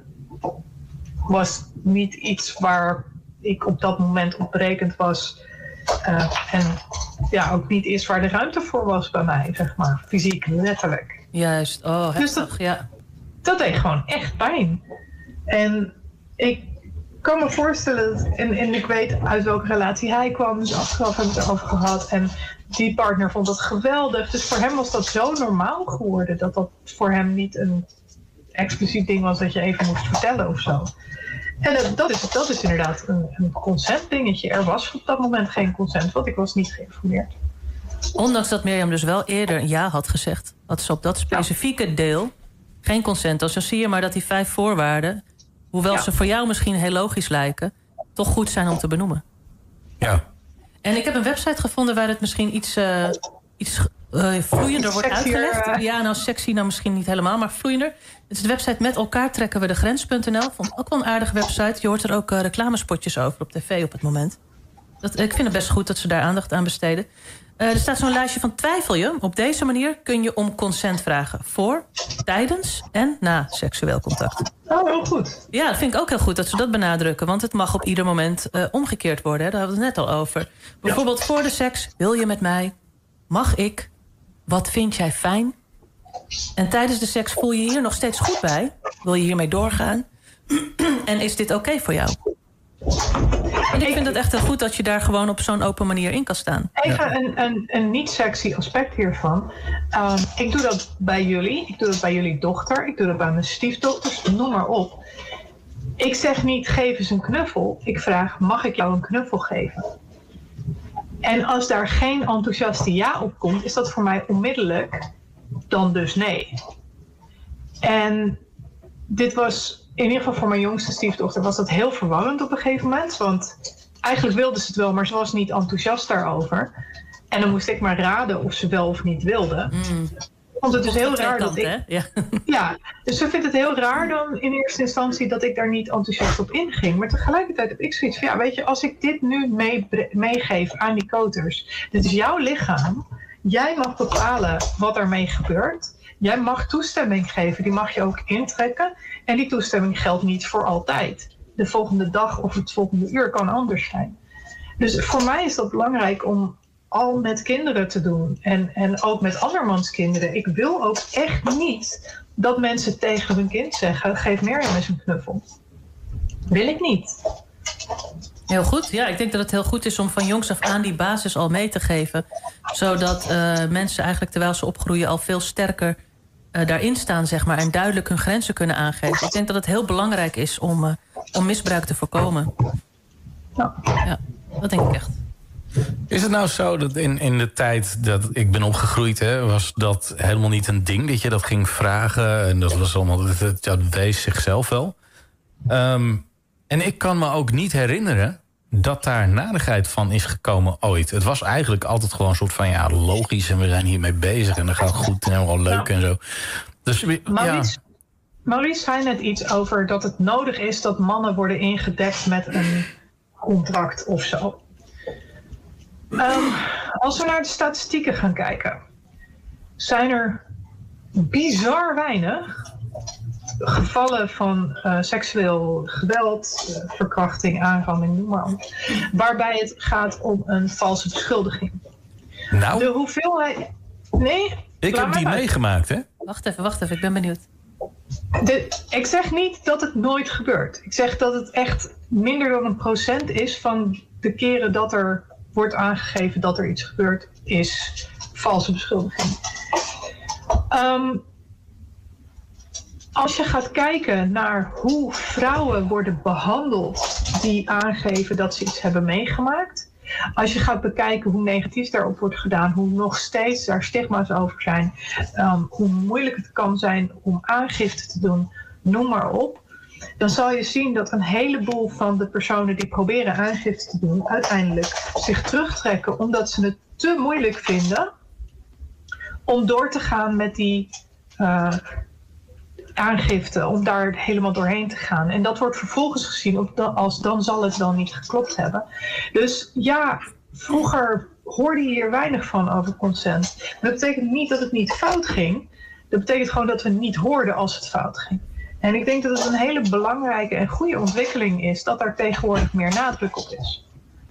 was niet iets waar ik op dat moment op berekend was. En ook niet iets waar de ruimte voor was bij mij, zeg maar. Fysiek, letterlijk. Juist, heftig, dus dat deed gewoon echt pijn. En ik kan me voorstellen, en ik weet uit welke relatie hij kwam... dus achteraf hebben we het erover gehad... en die partner vond dat geweldig. Dus voor hem was dat zo normaal geworden... dat voor hem niet een expliciet ding was dat je even moest vertellen of zo. En dat is inderdaad een consent dingetje. Er was op dat moment geen consent, want ik was niet geïnformeerd. Ondanks dat Mirjam dus wel eerder een ja had gezegd... had ze op dat specifieke deel geen consent. Dus dan zie je maar dat die 5 voorwaarden... hoewel ze voor jou misschien heel logisch lijken... toch goed zijn om te benoemen. Ja. En ik heb een website gevonden waar het misschien iets iets vloeiender wordt Sexier, uitgelegd. Ja, nou sexy, nou misschien niet helemaal, maar vloeiender. Het is de website met elkaar trekken we de grens.nl. Vond ik ook wel een aardige website. Je hoort er ook reclamespotjes over op tv op het moment. Ik vind het best goed dat ze daar aandacht aan besteden. Er staat zo'n lijstje van twijfel je. Op deze manier kun je om consent vragen. Voor, tijdens en na seksueel contact. Oh, heel goed. Ja, dat vind ik ook heel goed dat ze dat benadrukken. Want het mag op ieder moment omgekeerd worden. Hè? Daar hadden we het net al over. Bijvoorbeeld voor de seks. Wil je met mij? Mag ik? Wat vind jij fijn? En tijdens de seks voel je hier nog steeds goed bij? Wil je hiermee doorgaan? En is dit oké voor jou? En ik vind het echt heel goed dat je daar gewoon op zo'n open manier in kan staan. Even een niet-sexy aspect hiervan. Ik doe dat bij jullie. Ik doe dat bij jullie dochter. Ik doe dat bij mijn stiefdochters. Noem maar op. Ik zeg niet, geef eens een knuffel. Ik vraag, mag ik jou een knuffel geven? En als daar geen enthousiaste ja op komt, is dat voor mij onmiddellijk dan dus nee. En dit was, in ieder geval voor mijn jongste stiefdochter, was dat heel verwarrend op een gegeven moment. Want eigenlijk wilde ze het wel, maar ze was niet enthousiast daarover. En dan moest ik maar raden of ze wel of niet wilde. Want het is heel raar dat ik... Ja, dus ze vindt het heel raar dan in eerste instantie dat ik daar niet enthousiast op inging. Maar tegelijkertijd heb ik zoiets van, ja, weet je, als ik dit nu meegeef aan die koters, dit is jouw lichaam. Jij mag bepalen wat ermee gebeurt. Jij mag toestemming geven, die mag je ook intrekken. En die toestemming geldt niet voor altijd. De volgende dag of het volgende uur kan anders zijn. Dus voor mij is dat belangrijk om al met kinderen te doen. En ook met andermans kinderen. Ik wil ook echt niet dat mensen tegen hun kind zeggen, geef Mirjam eens een knuffel. Wil ik niet. Heel goed. Ja, ik denk dat het heel goed is om van jongs af aan die basis al mee te geven. Zodat mensen eigenlijk terwijl ze opgroeien al veel sterker daarin staan, zeg maar. En duidelijk hun grenzen kunnen aangeven. Ik denk dat het heel belangrijk is om misbruik te voorkomen. Ja, dat denk ik echt. Is het nou zo dat in de tijd dat ik ben opgegroeid, was dat helemaal niet een ding dat je dat ging vragen? En dat was allemaal, dat wees zichzelf wel. En ik kan me ook niet herinneren dat daar nadigheid van is gekomen ooit. Het was eigenlijk altijd gewoon een soort van, ja, logisch en we zijn hiermee bezig en dat gaat goed en helemaal leuk en zo. Dus, Maurice zei net iets over dat het nodig is dat mannen worden ingedekt met een contract of zo. Als we naar de statistieken gaan kijken, zijn er bizar weinig gevallen van seksueel geweld, verkrachting, aanranding, noem maar op, waarbij het gaat om een valse beschuldiging. Nou, de hoeveelheid... Nee? Ik heb die meegemaakt, hè? Wacht even, ik ben benieuwd. Ik zeg niet dat het nooit gebeurt. Ik zeg dat het echt minder dan 1% is van de keren dat er wordt aangegeven dat er iets gebeurd is, valse beschuldiging. Als je gaat kijken naar hoe vrouwen worden behandeld die aangeven dat ze iets hebben meegemaakt. Als je gaat bekijken hoe negatief daarop wordt gedaan, hoe nog steeds daar stigma's over zijn, hoe moeilijk het kan zijn om aangifte te doen, noem maar op. Dan zal je zien dat een heleboel van de personen die proberen aangifte te doen uiteindelijk zich terugtrekken omdat ze het te moeilijk vinden om door te gaan met die aangifte, om daar helemaal doorheen te gaan. En dat wordt vervolgens gezien als dan zal het wel niet geklopt hebben. Dus ja, vroeger hoorde je hier weinig van over consent. Maar dat betekent niet dat het niet fout ging. Dat betekent gewoon dat we niet hoorden als het fout ging. En ik denk dat het een hele belangrijke en goede ontwikkeling is dat daar tegenwoordig meer nadruk op is.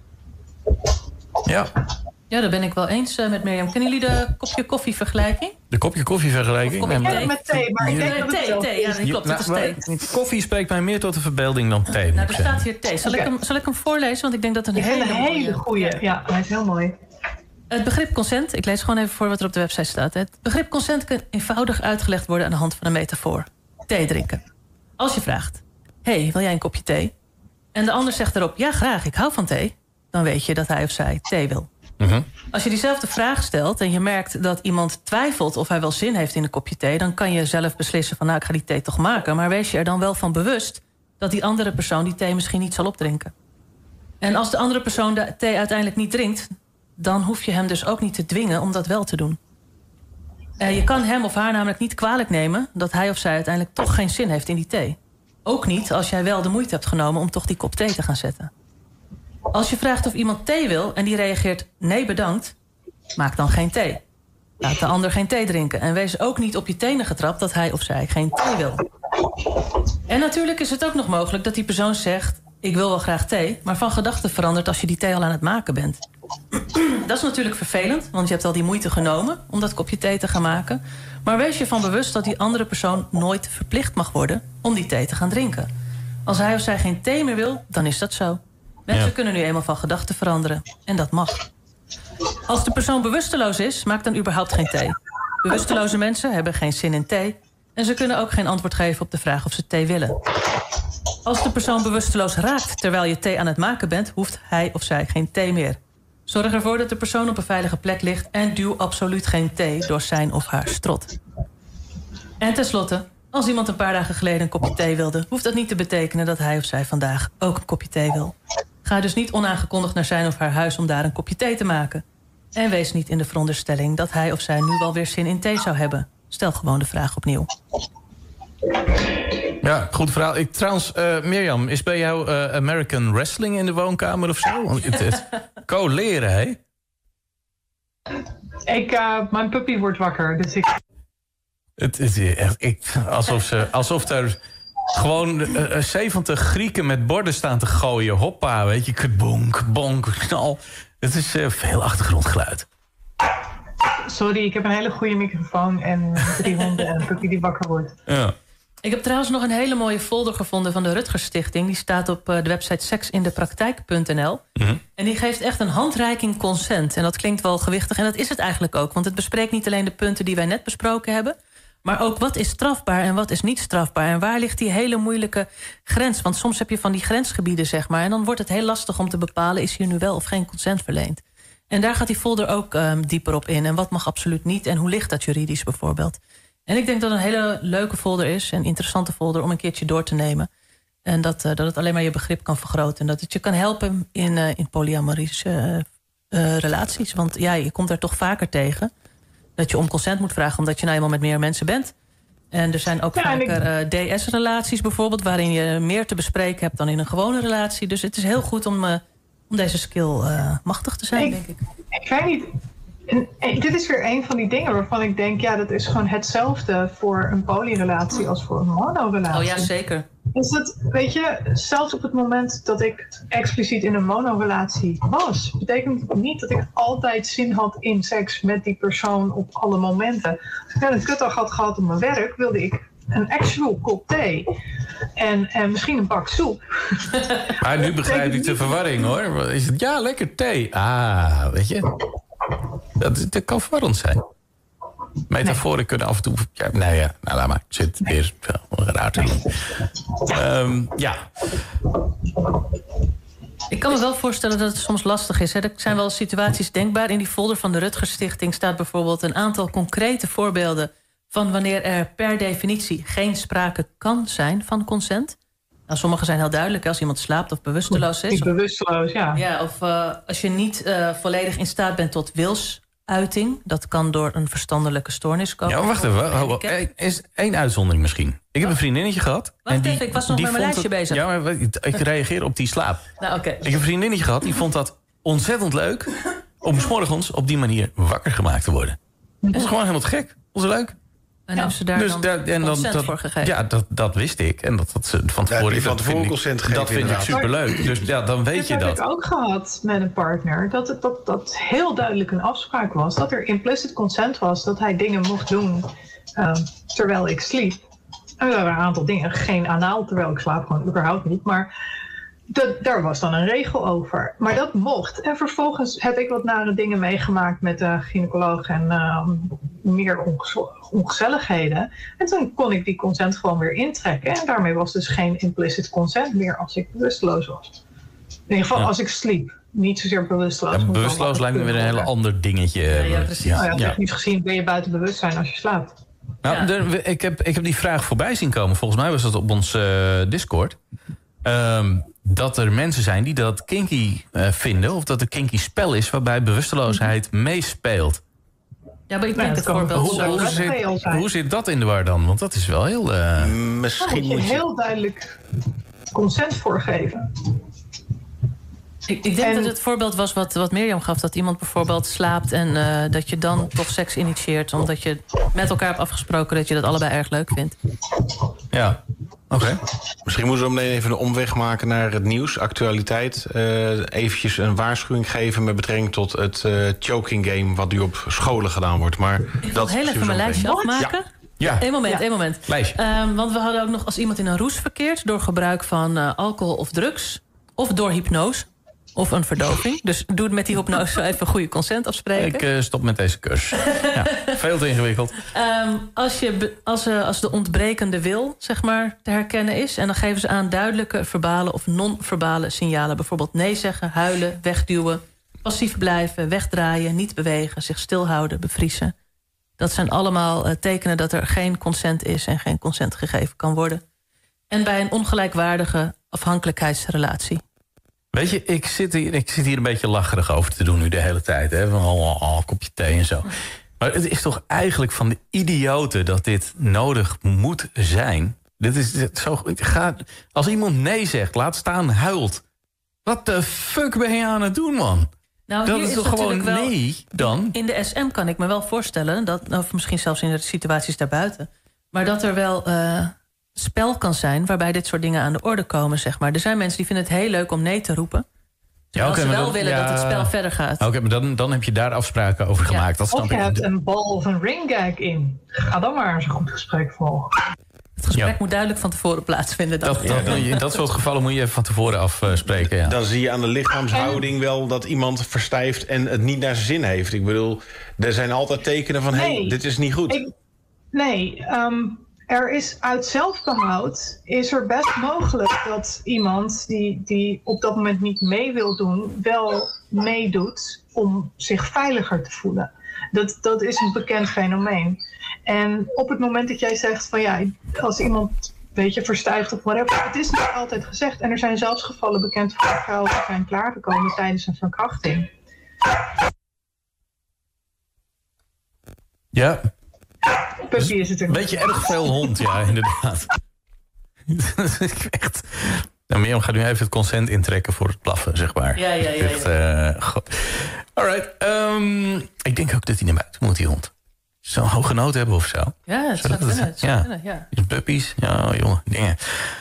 Ja. Ja, daar ben ik wel eens met Mirjam. Kennen jullie de kopje koffie vergelijking? De kopje koffie vergelijking? Of kopje thee? Met thee, maar ik denk dat het wel thee, ja, dat klopt, het is thee. Koffie spreekt mij meer tot de verbeelding dan thee. Nou, er staat hier thee. Zal ik hem voorlezen? Want ik denk dat het een hele goede. Ja, hij is heel mooi. Het begrip consent, ik lees gewoon even voor wat er op de website staat. Het begrip consent kan eenvoudig uitgelegd worden aan de hand van een metafoor. Thee drinken. Als je vraagt, hey, wil jij een kopje thee? En de ander zegt erop, ja graag, ik hou van thee. Dan weet je dat hij of zij thee wil. Mm-hmm. Als je diezelfde vraag stelt en je merkt dat iemand twijfelt of hij wel zin heeft in een kopje thee, dan kan je zelf beslissen van, nou, ik ga die thee toch maken. Maar wees je er dan wel van bewust dat die andere persoon die thee misschien niet zal opdrinken. En als de andere persoon de thee uiteindelijk niet drinkt, dan hoef je hem dus ook niet te dwingen om dat wel te doen. Je kan hem of haar namelijk niet kwalijk nemen dat hij of zij uiteindelijk toch geen zin heeft in die thee. Ook niet als jij wel de moeite hebt genomen om toch die kop thee te gaan zetten. Als je vraagt of iemand thee wil en die reageert nee bedankt, maak dan geen thee. Laat de ander geen thee drinken en wees ook niet op je tenen getrapt dat hij of zij geen thee wil. En natuurlijk is het ook nog mogelijk dat die persoon zegt, ik wil wel graag thee, maar van gedachten verandert als je die thee al aan het maken bent. Dat is natuurlijk vervelend, want je hebt al die moeite genomen om dat kopje thee te gaan maken. Maar wees je van bewust dat die andere persoon nooit verplicht mag worden om die thee te gaan drinken. Als hij of zij geen thee meer wil, dan is dat zo. Mensen kunnen nu eenmaal van gedachten veranderen. En dat mag. Als de persoon bewusteloos is, maak dan überhaupt geen thee. Bewusteloze mensen hebben geen zin in thee. En ze kunnen ook geen antwoord geven op de vraag of ze thee willen. Als de persoon bewusteloos raakt terwijl je thee aan het maken bent, hoeft hij of zij geen thee meer. Zorg ervoor dat de persoon op een veilige plek ligt en duw absoluut geen thee door zijn of haar strot. En tenslotte, als iemand een paar dagen geleden een kopje thee wilde, hoeft dat niet te betekenen dat hij of zij vandaag ook een kopje thee wil. Ga dus niet onaangekondigd naar zijn of haar huis om daar een kopje thee te maken. En wees niet in de veronderstelling dat hij of zij nu wel weer zin in thee zou hebben. Stel gewoon de vraag opnieuw. Ja, goed verhaal. Trouwens, Mirjam, is bij jou American Wrestling in de woonkamer of zo? Want het co-leren, hè? Mijn puppy wordt wakker, dus ik... Het is alsof er gewoon 70 Grieken met borden staan te gooien. Hoppa, weet je, bonk, bonk, knal. Het is veel achtergrondgeluid. Sorry, ik heb een hele goede microfoon en 3 honden en een puppy die wakker wordt. Ja. Ik heb trouwens nog een hele mooie folder gevonden van de Rutgers Stichting. Die staat op de website seksindepraktijk.nl. Mm-hmm. En die geeft echt een handreiking consent. En dat klinkt wel gewichtig en dat is het eigenlijk ook. Want het bespreekt niet alleen de punten die wij net besproken hebben, maar ook wat is strafbaar en wat is niet strafbaar. En waar ligt die hele moeilijke grens? Want soms heb je van die grensgebieden, zeg maar. En dan wordt het heel lastig om te bepalen, is hier nu wel of geen consent verleend. En daar gaat die folder ook dieper op in. En wat mag absoluut niet en hoe ligt dat juridisch bijvoorbeeld. En ik denk dat het een hele leuke folder is, een interessante folder om een keertje door te nemen. En dat het alleen maar je begrip kan vergroten. En dat het je kan helpen in polyamorische relaties. Want ja, je komt daar toch vaker tegen dat je om consent moet vragen omdat je nou eenmaal met meer mensen bent. En er zijn ook vaker DS-relaties bijvoorbeeld, waarin je meer te bespreken hebt dan in een gewone relatie. Dus het is heel goed om deze skill machtig te zijn, denk ik. Ik weet niet. Dit is weer een van die dingen waarvan ik denk, ja, dat is gewoon hetzelfde voor een polyrelatie als voor een monorelatie. Oh ja, zeker. Dus dat, weet je, zelfs op het moment dat ik expliciet in een monorelatie was, betekent niet dat ik altijd zin had in seks met die persoon op alle momenten. Als ik een kutdag had gehad op mijn werk, wilde ik een actual kop thee. En misschien een bak soep. Maar nu begrijp ik de verwarring, hoor. Is het, ja, lekker thee. Weet je. Dat kan verwarrend zijn. Metaforen kunnen af en toe... Ja, laat maar. Ik zit weer raar te doen. Ja. Ik kan me wel voorstellen dat het soms lastig is. Hè. Er zijn wel situaties denkbaar. In die folder van de Rutgers Stichting staat bijvoorbeeld een aantal concrete voorbeelden van wanneer er per definitie geen sprake kan zijn van consent. Nou, sommige zijn heel duidelijk. Als iemand slaapt of bewusteloos is. Bewusteloos, ja. Ja, of als je niet volledig in staat bent tot wilsuiting. Dat kan door een verstandelijke stoornis komen. Ja, wacht even. Is één uitzondering misschien. Ik heb een vriendinnetje gehad. Wacht even, ik was nog met mijn lijstje bezig. Ja, maar ik reageer op die slaap. Nou, oké. Ik heb een vriendinnetje gehad, die vond dat ontzettend leuk om 's morgens op die manier wakker gemaakt te worden. Dat is gewoon helemaal te gek. Dat is leuk. En hebben ze daar consent voor gegeven? Ja, dat wist ik. En dat ze van tevoren... van tevoren consent gegeven. Dat vind ik superleuk. Dus ja, dan weet je dat. Dat heb ik ook gehad met een partner. Dat heel duidelijk een afspraak was. Dat er implicit consent was. Dat hij dingen mocht doen terwijl ik sliep. En er waren een aantal dingen. Geen anaal terwijl ik slaap. Gewoon überhaupt niet. Maar daar was dan een regel over. Maar dat mocht. En vervolgens heb ik wat nare dingen meegemaakt met de gynaecoloog en meer ongezelligheden. En toen kon ik die consent gewoon weer intrekken. En daarmee was dus geen implicit consent meer als ik bewusteloos was. In ieder geval als ik sliep. Niet zozeer bewusteloos. Ja, bewusteloos lijkt me weer een heel ander dingetje. Ja, precies. Technisch gezien ben je buiten bewustzijn als je slaapt. Nou, ik heb die vraag voorbij zien komen. Volgens mij was dat op ons Discord. dat er mensen zijn die dat kinky vinden... of dat er kinky spel is waarbij bewusteloosheid meespeelt. Ja, maar ik denk het voorbeeld hoe zit dat in de war dan? Want dat is wel heel... Misschien moet je heel duidelijk consent voor geven. Ik denk dat het voorbeeld was wat Mirjam gaf. Dat iemand bijvoorbeeld slaapt en dat je dan toch seks initieert. Omdat je met elkaar hebt afgesproken dat je dat allebei erg leuk vindt. Ja, oké. Misschien moeten we meteen even een omweg maken naar het nieuws, actualiteit. Eventjes een waarschuwing geven met betrekking tot het choking game... wat nu op scholen gedaan wordt. Maar ik wil heel even mijn lijstje afmaken. Ja. Eén moment. Lijstje. Want we hadden ook nog als iemand in een roes verkeert... door gebruik van alcohol of drugs. Of door hypnose. Of een verdoving. Dus doe het met die hypnose even goede consent afspreken. Ik stop met deze cursus. Ja, veel te ingewikkeld. Als de ontbrekende wil, zeg maar, te herkennen is... en dan geven ze aan duidelijke verbale of non-verbale signalen. Bijvoorbeeld nee zeggen, huilen, wegduwen... passief blijven, wegdraaien, niet bewegen... zich stilhouden, bevriezen. Dat zijn allemaal tekenen dat er geen consent is... en geen consent gegeven kan worden. En bij een ongelijkwaardige afhankelijkheidsrelatie... Weet je, ik zit hier een beetje lacherig over te doen nu de hele tijd. Hè? Van kopje thee en zo. Maar het is toch eigenlijk van de idioten dat dit nodig moet zijn. Als iemand nee zegt, laat staan huilt. Wat de fuck ben je aan het doen, man? Nou, dat hier is toch gewoon wel, nee dan? In de SM kan ik me wel voorstellen... of misschien zelfs in de situaties daarbuiten... maar dat er wel... spel kan zijn waarbij dit soort dingen aan de orde komen, zeg maar. Er zijn mensen die vinden het heel leuk om nee te roepen. Terwijl ze wel willen dat het spel verder gaat. Oké, maar dan heb je daar afspraken over gemaakt. Dat snap of je hebt een bal of een ringgag in. Ga dan maar eens een goed gesprek volgen. Het gesprek moet duidelijk van tevoren plaatsvinden. In dat soort gevallen moet je even van tevoren afspreken. Ja. Dan zie je aan de lichaamshouding wel dat iemand verstijft... en het niet naar zijn zin heeft. Ik bedoel, er zijn altijd tekenen van... hey, dit is niet goed. Er is uit zelfbehoud is er best mogelijk dat iemand die op dat moment niet mee wil doen, wel meedoet om zich veiliger te voelen. Dat is een bekend fenomeen. En op het moment dat jij zegt van ja, als iemand verstijft of whatever, het is niet altijd gezegd. En er zijn zelfs gevallen bekend van vrouwen die zijn klaargekomen tijdens een verkrachting. Ja. Puppy is het een beetje erg veel hond, ja, inderdaad. Echt. Nou, Mirjam gaat nu even het consent intrekken voor het blaffen, zeg maar. Ja. Echt, alright. Ik denk ook dat hij naar buiten moet, die hond. Zo'n hoge noot hebben of zo. Ja, het zou kunnen. Ja. Puppies, ja, jongen, dingen.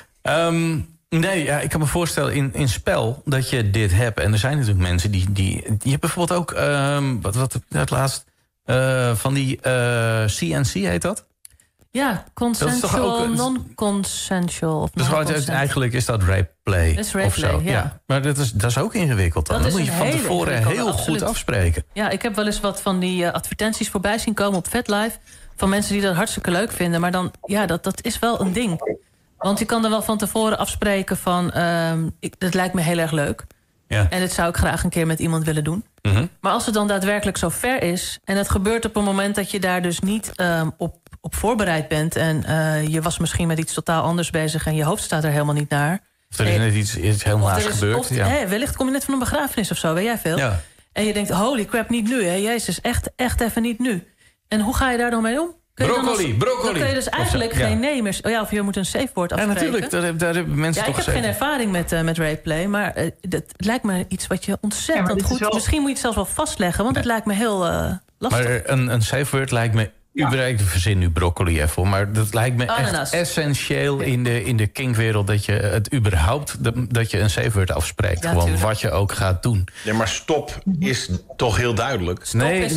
Ik kan me voorstellen in spel dat je dit hebt. En er zijn natuurlijk mensen die hebben bijvoorbeeld ook... wat het laatst... van die CNC heet dat? Ja, consensual, non-consensual. Of dus eigenlijk is dat rape play. Dat is rape play, ja. Maar dat is ook ingewikkeld dan. Dat moet je van tevoren heel goed afspreken. Ja, ik heb wel eens wat van die advertenties voorbij zien komen op FetLife... van mensen die dat hartstikke leuk vinden. Maar dan, ja, dat is wel een ding. Want je kan er wel van tevoren afspreken van... dat lijkt me heel erg leuk. Ja. En dit zou ik graag een keer met iemand willen doen. Mm-hmm. Maar als het dan daadwerkelijk zo ver is... en het gebeurt op een moment dat je daar dus niet op voorbereid bent... en je was misschien met iets totaal anders bezig... en je hoofd staat er helemaal niet naar. Of er is net iets heel naast gebeurd. Wellicht kom je net van een begrafenis of zo, weet jij veel. Ja. En je denkt, holy crap, niet nu. Hè? Jezus, echt even niet nu. En hoe ga je daar dan mee om? Broccoli. Dan kun je dus eigenlijk geen nee meer... of je moet een safe woord afspreken. Ja, natuurlijk. Daar hebben mensen toch gezegd. Ik heb geen ervaring met rape play... maar het lijkt me iets wat je ontzettend goed... Wel... Misschien moet je het zelfs wel vastleggen... want het lijkt me heel lastig. Maar een safe word lijkt me... Ik verzin nu broccoli even, maar dat lijkt me echt essentieel in de kinkwereld... dat je het überhaupt, dat je een safe word afspreekt. Ja, gewoon tuurlijk. Wat je ook gaat doen. Ja, maar stop is toch heel duidelijk. Stop is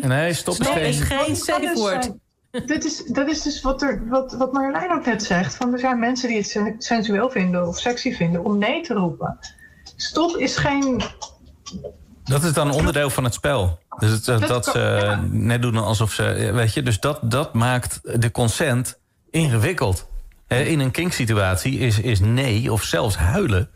geen safe word. Dat is dus wat Marjolein ook net zegt. Van er zijn mensen die het sensueel vinden of sexy vinden om nee te roepen. Stop is geen... Dat is dan een onderdeel van het spel. Dus dat ze net doen alsof ze... Weet je, dus dat maakt de consent ingewikkeld. In een kinksituatie is nee of zelfs huilen...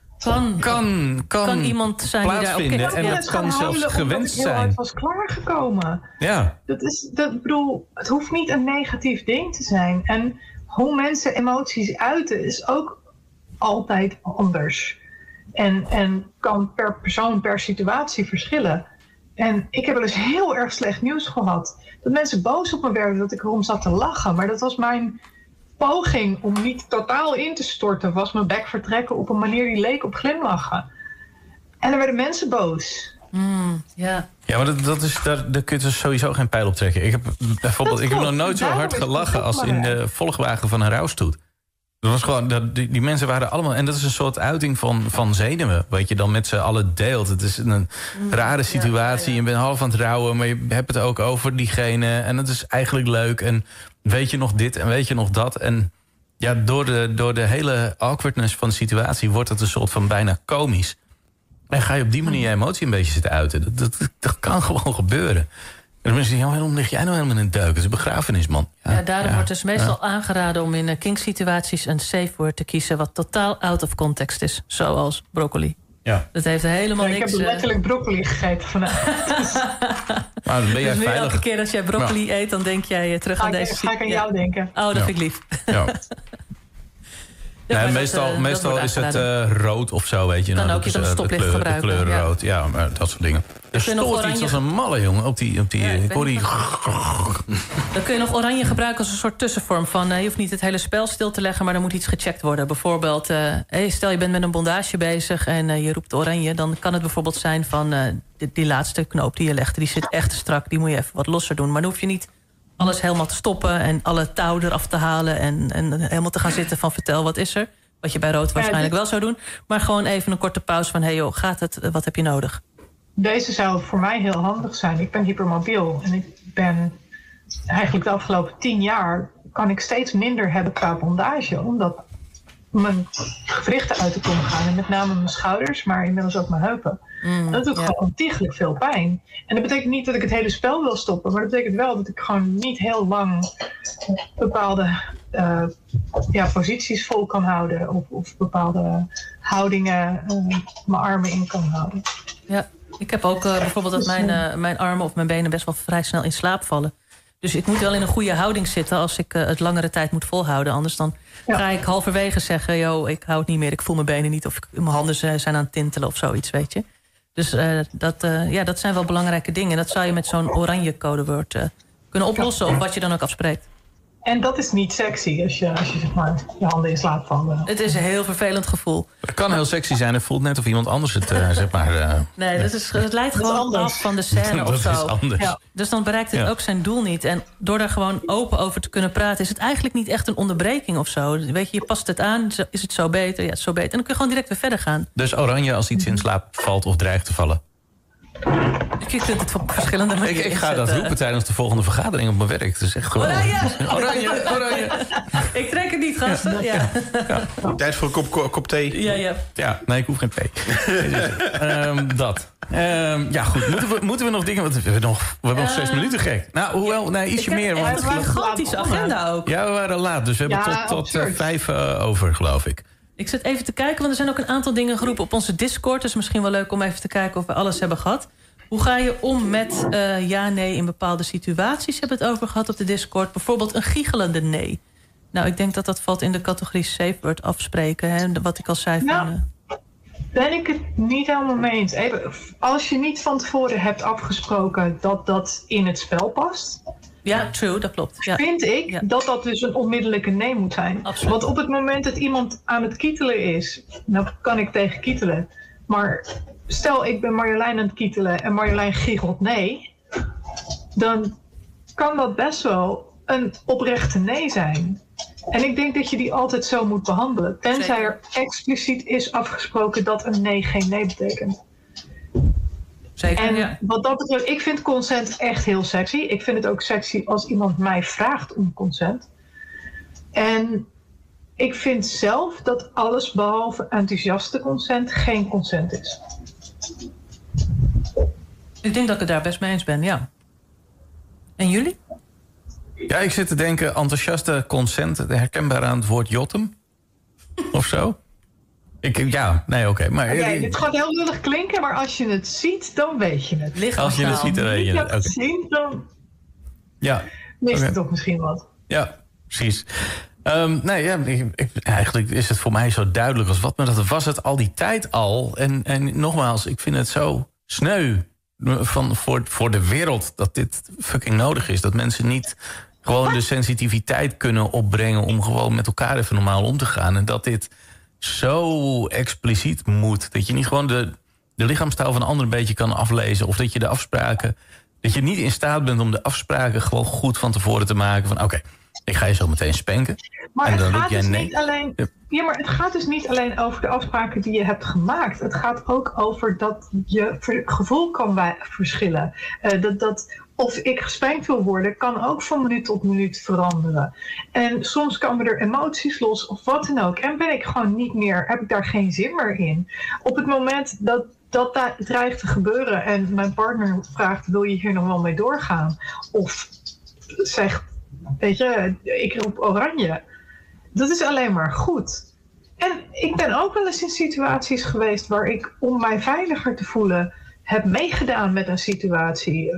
Kan iemand zijn plaatsvinden die daar en het kan zelfs gewenst zijn. Ik was klaargekomen. Ja. Het hoeft niet een negatief ding te zijn. En hoe mensen emoties uiten is ook altijd anders. En kan per persoon, per situatie verschillen. En ik heb wel eens heel erg slecht nieuws gehad. Dat mensen boos op me werden dat ik erom zat te lachen. Maar dat was mijn poging om niet totaal in te storten. Was mijn bek vertrekken op een manier die leek op glimlachen. En dan werden mensen boos. Ja, maar daar kun je dus sowieso geen pijl op trekken. Ik heb nog nooit zo hard gelachen als in de volgwagen van een rouwstoet. Dat was gewoon, die mensen waren allemaal... En dat is een soort uiting van zenuwen. Wat je dan met z'n allen deelt. Het is een rare situatie. Je bent half aan het rouwen, maar je hebt het ook over diegene. En het is eigenlijk leuk. En weet je nog dit en weet je nog dat. En ja, door de hele awkwardness van de situatie... wordt het een soort van bijna komisch. En ga je op die manier je emotie een beetje zitten uiten. Dat kan gewoon gebeuren. En dan mensen zeggen, waarom lig jij nou helemaal in het duik? Het is een begrafenis, man. Daarom wordt dus meestal aangeraden om in kinksituaties een safe word te kiezen... wat totaal out of context is, zoals broccoli. Ja. Dat heeft helemaal niks... Ik heb letterlijk broccoli gegeten vandaag. Maar dan ben jij dus veilig. Elke keer als jij broccoli eet, dan denk jij terug aan deze situatie. Ga ik aan jou denken. Oh, dat vind ik lief. Ja. Nee, meestal is het rood of zo, weet je. Dan ook je een stoplicht gebruiken. De kleur rood, ja, maar dat soort dingen. Er stoort iets als een malle, jongen, op die ik hoor die... Dan kun je nog oranje gebruiken als een soort tussenvorm van... je hoeft niet het hele spel stil te leggen, maar er moet iets gecheckt worden. Bijvoorbeeld, stel je bent met een bondage bezig en je roept oranje... dan kan het bijvoorbeeld zijn van die laatste knoop die je legt... die zit echt te strak, die moet je even wat losser doen. Maar dan hoef je niet alles helemaal te stoppen en alle touw eraf te halen... en helemaal te gaan zitten van vertel, wat is er? Wat je bij rood waarschijnlijk wel zou doen. Maar gewoon even een korte pauze van... joh, gaat het? Wat heb je nodig? Deze zou voor mij heel handig zijn. Ik ben hypermobiel en ik ben eigenlijk de afgelopen 10 jaar... kan ik steeds minder hebben qua bondage. Omdat mijn gewrichten uit de kom gaan. En met name mijn schouders, maar inmiddels ook mijn heupen. Dat doet gewoon ontiegelijk veel pijn. En dat betekent niet dat ik het hele spel wil stoppen. Maar dat betekent wel dat ik gewoon niet heel lang bepaalde posities vol kan houden. Of bepaalde houdingen mijn armen in kan houden. Ja, ik heb ook bijvoorbeeld dat mijn armen of mijn benen best wel vrij snel in slaap vallen. Dus ik moet wel in een goede houding zitten als ik het langere tijd moet volhouden. Anders dan ga ik halverwege zeggen... joh, ik hou het niet meer, ik voel mijn benen niet... of mijn handen zijn aan het tintelen of zoiets, weet je. Dus dat zijn wel belangrijke dingen. Dat zou je met zo'n oranje codewoord kunnen oplossen... of wat je dan ook afspreekt. En dat is niet sexy als je zeg maar je handen in slaap vallen. Het is een heel vervelend gevoel. Het kan heel sexy zijn. Het voelt net of iemand anders het zeg maar... Nee, het leidt gewoon af van de scène of zo. Dat is anders. Ja. Dus dan bereikt het ook zijn doel niet. En door daar gewoon open over te kunnen praten... is het eigenlijk niet echt een onderbreking of zo. Weet je past het aan. Is het zo beter? Ja, het is zo beter. En dan kun je gewoon direct weer verder gaan. Dus oranje als iets in slaap valt of dreigt te vallen? Je kunt het op verschillende manieren Ik ga dat roepen tijdens de volgende vergadering op mijn werk. Het is echt gewoon... Oranje. Ik trek het niet, gasten. Ja. Tijd voor een kop thee. Ja, nee, ik hoef geen thee. Dat. Ja, goed. Moeten we nog dingen... Want we hebben nog 6 minuten, gek. Nou, hoewel, nee, ietsje meer. We hebben een gigantische agenda ook. Ja, we waren laat. Dus we hebben tot 5 over, geloof ik. Ik zit even te kijken, want er zijn ook een aantal dingen geroepen op onze Discord. Dus misschien wel leuk om even te kijken of we alles hebben gehad. Hoe ga je om met ja, nee in bepaalde situaties? Hebben we het over gehad op de Discord. Bijvoorbeeld een giechelende nee. Nou, ik denk dat dat valt in de categorie safe word afspreken. Hè? Wat ik al zei. Ben ik het niet helemaal mee eens. Even, als je niet van tevoren hebt afgesproken dat dat in het spel past... Ja, true, dat klopt. Ja. Vind ik dat dus een onmiddellijke nee moet zijn. Absoluut. Want op het moment dat iemand aan het kietelen is... dan kan ik tegen kietelen. Maar stel ik ben Marjolein aan het kietelen en Marjolein giechelt nee... dan kan dat best wel een oprechte nee zijn. En ik denk dat je die altijd zo moet behandelen. Tenzij er expliciet is afgesproken dat een nee geen nee betekent. Zeker, en wat dat betreft, ik vind consent echt heel sexy. Ik vind het ook sexy als iemand mij vraagt om consent. En ik vind zelf dat alles behalve enthousiaste consent geen consent is. Ik denk dat ik het daar best mee eens ben, ja. En jullie? Ja, ik zit te denken, enthousiaste consent, herkenbaar aan het woord jotem? Of zo? Maar het gaat heel lullig klinken, maar als je het ziet, dan weet je het. Als je het ziet, dan weet je het. Zien, dan mist het toch misschien wat. Ja, precies. Eigenlijk is het voor mij zo duidelijk als wat. Maar dat was het al die tijd al. En nogmaals, ik vind het zo sneu voor de wereld dat dit fucking nodig is. Dat mensen niet gewoon de sensitiviteit kunnen opbrengen om gewoon met elkaar even normaal om te gaan. En dat dit zo expliciet moet. Dat je niet gewoon de lichaamstaal van een ander een beetje kan aflezen. Of dat je de afspraken... Dat je niet in staat bent om de afspraken gewoon goed van tevoren te maken. Van oké, ik ga je zo meteen spanken. Maar en dan het gaat jij dus nee. niet alleen. Ja, maar het gaat dus niet alleen over de afspraken die je hebt gemaakt. Het gaat ook over dat je gevoel kan verschillen. Of ik gespankt wil worden, kan ook van minuut tot minuut veranderen. En soms komen er emoties los of wat dan ook. En ben ik gewoon niet meer, heb ik daar geen zin meer in. Op het moment dat dreigt te gebeuren en mijn partner vraagt, wil je hier nog wel mee doorgaan? Of zegt, weet je, ik roep oranje. Dat is alleen maar goed. En ik ben ook wel eens in situaties geweest waar ik, om mij veiliger te voelen, heb meegedaan met een situatie.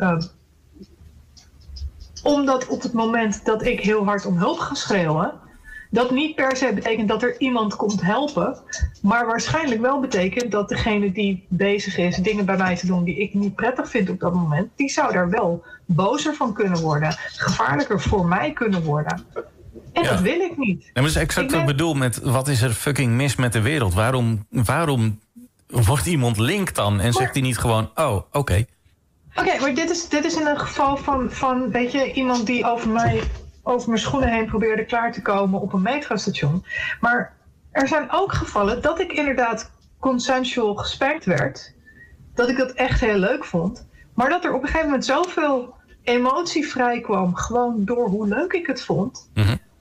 Omdat op het moment dat ik heel hard om hulp ga schreeuwen, dat niet per se betekent dat er iemand komt helpen, maar waarschijnlijk wel betekent dat degene die bezig is dingen bij mij te doen die ik niet prettig vind op dat moment, die zou daar wel bozer van kunnen worden, gevaarlijker voor mij kunnen worden. En dat wil ik niet. Nee, maar dat is exact wat ik bedoel met wat is er fucking mis met de wereld? Waarom wordt iemand link dan en zegt hij niet gewoon, oh, oké. Oké, maar dit is in een geval van weet je, iemand die over mijn schoenen heen probeerde klaar te komen op een metrostation. Maar er zijn ook gevallen dat ik inderdaad consensual gespankt werd. Dat ik dat echt heel leuk vond. Maar dat er op een gegeven moment zoveel emotie vrij kwam, gewoon door hoe leuk ik het vond,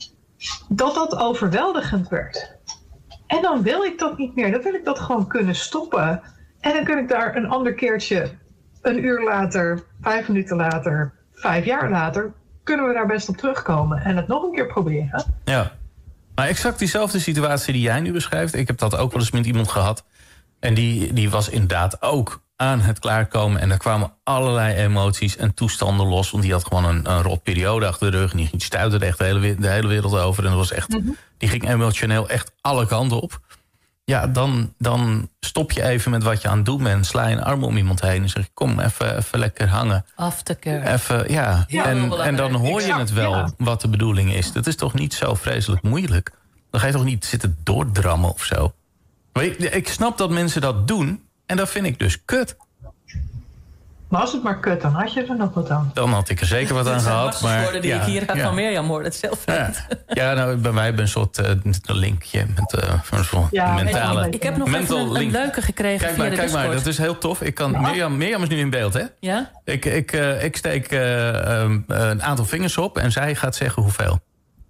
dat overweldigend werd. En dan wil ik dat niet meer. Dan wil ik dat gewoon kunnen stoppen. En dan kun ik daar een ander keertje, een uur later, 5 minuten later, 5 jaar later, kunnen we daar best op terugkomen en het nog een keer proberen. Ja, maar exact diezelfde situatie die jij nu beschrijft. Ik heb dat ook wel eens met iemand gehad. En die was inderdaad ook aan het klaarkomen. En er kwamen allerlei emoties en toestanden los. Want die had gewoon een rot periode achter de rug. En die stuitte echt de hele wereld over. En dat was echt, die ging emotioneel echt alle kanten op. Ja, dan stop je even met wat je aan het doen bent. Sla je een arm om iemand heen en zeg je, kom, even lekker hangen. Aftercare. Even, ja. En dan hoor je het wel wat de bedoeling is. Dat is toch niet zo vreselijk moeilijk? Dan ga je toch niet zitten doordrammen of zo? Maar ik snap dat mensen dat doen. En dat vind ik dus kut. Maar als het maar kut, dan had je er nog wat aan. Dan had ik er zeker wat aan gehad. Maar woorden die ik hier van Mirjam hoorde, het zelf nou, bij mij hebben een soort linkje met mentale. Ik heb nog even een leuke gekregen via de Discord. Kijk maar, dat is heel tof. Mirjam is nu in beeld, hè? Ja? Ik steek een aantal vingers op en zij gaat zeggen hoeveel.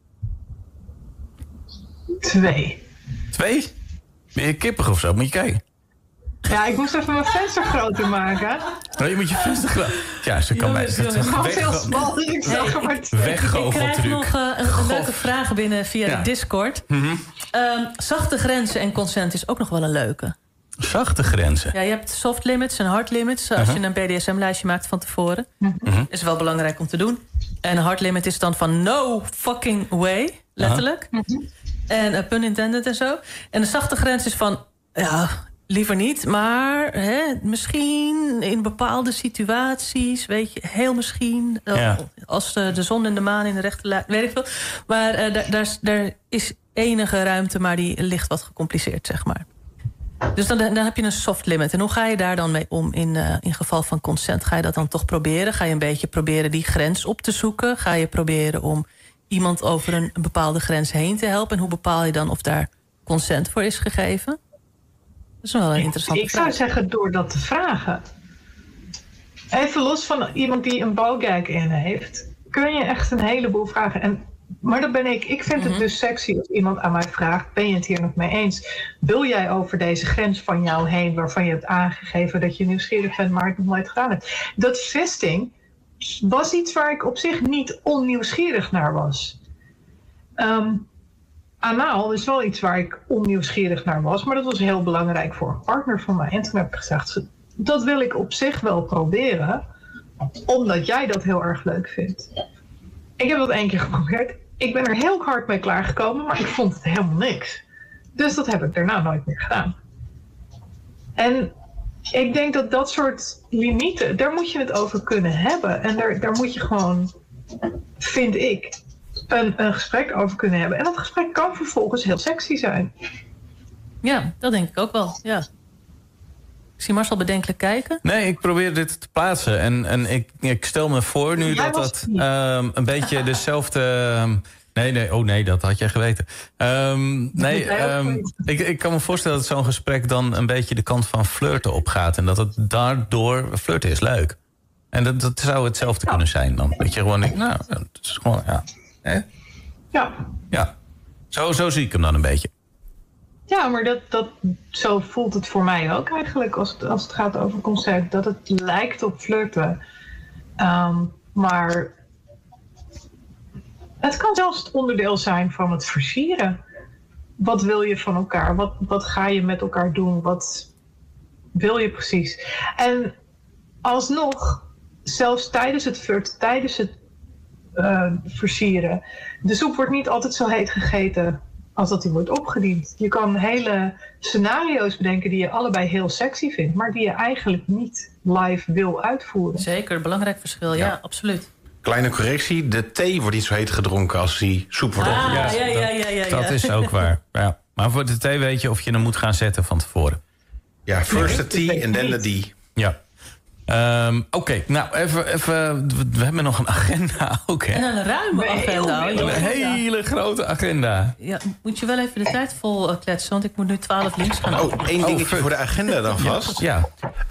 2. 2? Ben je kippig of zo? Moet je kijken. Ja, ik moest even mijn venster groter maken. Nou, je moet je venster groter. Ja, ze kan mij. Het was heel smal, dus ik zag maar 2. Ik krijg nog een leuke vraag binnen via de Discord. Zachte grenzen en consent is ook nog wel een leuke. Zachte grenzen? Ja, je hebt soft limits en hard limits. Als je een BDSM-lijstje maakt van tevoren. Is wel belangrijk om te doen. En een hard limit is dan van no fucking way. Letterlijk. En pun intended en zo. En de zachte grens is van, ja, liever niet. Maar misschien in bepaalde situaties, weet je, heel misschien. Als de zon en de maan in de rechte lijn, weet ik veel. Maar daar is enige ruimte, maar die ligt wat gecompliceerd, zeg maar. Dus dan heb je een soft limit. En hoe ga je daar dan mee om in geval van consent? Ga je dat dan toch proberen? Ga je een beetje proberen die grens op te zoeken? Ga je proberen om iemand over een bepaalde grens heen te helpen? En hoe bepaal je dan of daar consent voor is gegeven? Dat is wel een interessante vraag. Ik zou zeggen door dat te vragen. Even los van iemand die een balgag in heeft, kun je echt een heleboel vragen. Maar dat ben ik. Ik vind het dus sexy als iemand aan mij vraagt, ben je het hier nog mee eens? Wil jij over deze grens van jou heen, waarvan je hebt aangegeven dat je nieuwsgierig bent, maar het nog nooit gedaan hebt? Dat fisting was iets waar ik op zich niet onnieuwsgierig naar was. Anaal is wel iets waar ik onnieuwsgierig naar was, maar dat was heel belangrijk voor een partner van mij. En toen heb ik gezegd, dat wil ik op zich wel proberen, omdat jij dat heel erg leuk vindt. Ik heb dat 1 keer geprobeerd. ik ben er heel hard mee klaargekomen, maar ik vond het helemaal niks. Dus dat heb ik daarna nooit meer gedaan. En ik denk dat dat soort limieten, daar moet je het over kunnen hebben. En daar moet je gewoon, vind ik, een gesprek over kunnen hebben. En dat gesprek kan vervolgens heel sexy zijn. Ja, dat denk ik ook wel, ja. Ik zie Marcel bedenkelijk kijken. Nee, ik probeer dit te plaatsen. En ik stel me voor nu dat een beetje dezelfde... Nee, dat had jij geweten. Ik kan me voorstellen dat zo'n gesprek dan een beetje de kant van flirten opgaat. En dat het daardoor... Flirten is leuk. En dat zou hetzelfde kunnen zijn dan. Dat je gewoon denkt, nou, het is gewoon, ja. Hè? Ja. Zo zie ik hem dan een beetje. Ja, maar zo voelt het voor mij ook eigenlijk als het gaat over concept. Dat het lijkt op flirten. Maar het kan zelfs het onderdeel zijn van het versieren. Wat wil je van elkaar? Wat ga je met elkaar doen? Wat wil je precies? En alsnog, zelfs tijdens het flirten, tijdens het versieren... de soep wordt niet altijd zo heet gegeten als dat die wordt opgediend. Je kan hele scenario's bedenken die je allebei heel sexy vindt... maar die je eigenlijk niet live wil uitvoeren. Zeker, belangrijk verschil. Ja, absoluut. Kleine correctie, de thee wordt niet zo heet gedronken als die soep wordt opgediend. Ja. Dat is ook waar. Ja. Maar voor de thee weet je of je hem moet gaan zetten van tevoren. Ja, first the tea and then the D. Ja. Oké, nou even. We hebben nog een agenda ook, hè? En een ruime agenda. Een hele grote agenda. Ja, moet je wel even de tijd vol kletsen, want ik moet nu 12 links gaan openen. Één dingetje voor de agenda dan vast. Ja.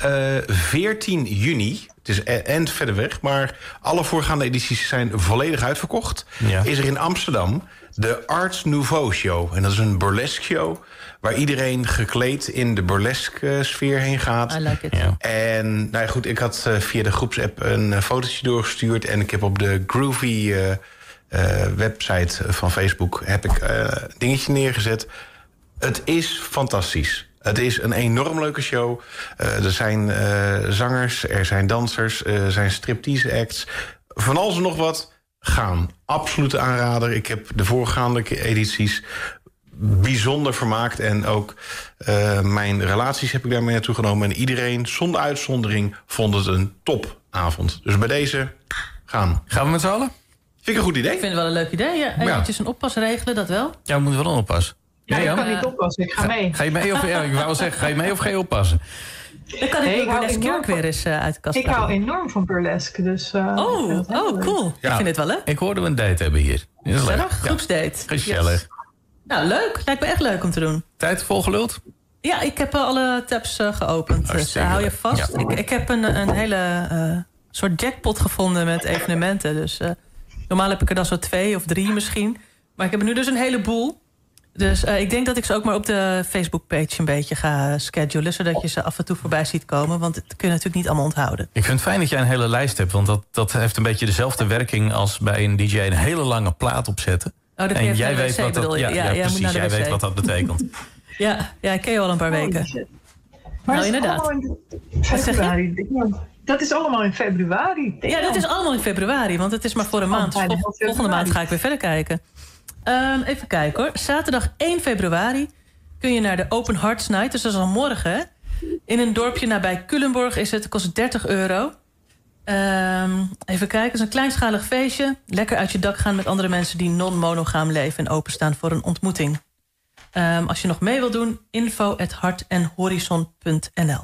14 juni, het is eind verder weg... maar alle voorgaande edities zijn volledig uitverkocht. Ja. Is er in Amsterdam de Art Nouveau Show. En dat is een burlesque show... waar iedereen gekleed in de burlesque sfeer heen gaat. I like it. Ja. En nou ja, goed, ik had via de groepsapp een fotootje doorgestuurd... en ik heb op de Groovy website van Facebook... heb ik een dingetje neergezet. Het is fantastisch. Het is een enorm leuke show. Er zijn zangers, er zijn dansers, er zijn striptease acts. Van alles en nog wat. Gaan. Absolute aanrader. Ik heb de voorgaande edities bijzonder vermaakt. En ook mijn relaties heb ik daarmee naartoe genomen. En iedereen, zonder uitzondering, vond het een topavond. Dus bij deze, gaan. Gaan we met z'n allen? Vind ik een goed idee. Ik vind het wel een leuk idee. Ja. Eventjes een oppas regelen, dat wel. Ja, we moeten wel oppassen. Ja, Nee, ik Jan? kan niet oppassen, ik ga mee. Ga je mee of, ja, ik wou wel zeggen, ga je mee of ga je oppassen? Dan kan ik Nee, de ik hou burlesque enorm jurk weer eens uit de kast Ik hou pakken. enorm van burlesque, dus... Cool. Ja. Ik vind het wel leuk. Ik hoorde we een date hebben hier. Dat is leuk. Gezellig, Ja. groepsdate. Gezellig. Yes. Nou, leuk. Lijkt me echt leuk om te doen. Tijd volgeluld? Ja, ik heb alle tabs geopend. Dus Hartstikke hou je leuk. vast. Ja. Ik heb een hele soort jackpot gevonden met evenementen. Dus normaal heb ik er dan zo 2 of 3 misschien. Maar ik heb er nu dus een heleboel. Dus ik denk dat ik ze ook maar op de Facebook-page een beetje ga schedulen... zodat je ze af en toe voorbij ziet komen. Want dat kun je natuurlijk niet allemaal onthouden. Ik vind het fijn dat jij een hele lijst hebt. Want dat heeft een beetje dezelfde werking als bij een DJ... een hele lange plaat opzetten. Dan kun je En even jij naar de weet wc, wat dat... bedoel je? Ja, jij moet precies. naar de Jij wc. weet wat dat betekent. Ja, ik ken je al een paar weken. Maar Nou, dat is inderdaad. allemaal in Wat zeg je? februari. Dat is allemaal in februari. Ja, dat is allemaal in februari, want het is maar voor een maand. bijna Volgende februari. maand ga ik weer verder kijken. Even kijken hoor. Zaterdag 1 februari kun je naar de Open Hearts Night. Dus dat is al morgen. Hè? In een dorpje nabij Culemborg is het. Kost €30. Even kijken. Het is een kleinschalig feestje. Lekker uit je dak gaan met andere mensen die non-monogaam leven... en openstaan voor een ontmoeting. Als je nog mee wilt doen, info@hartenhorizon.nl.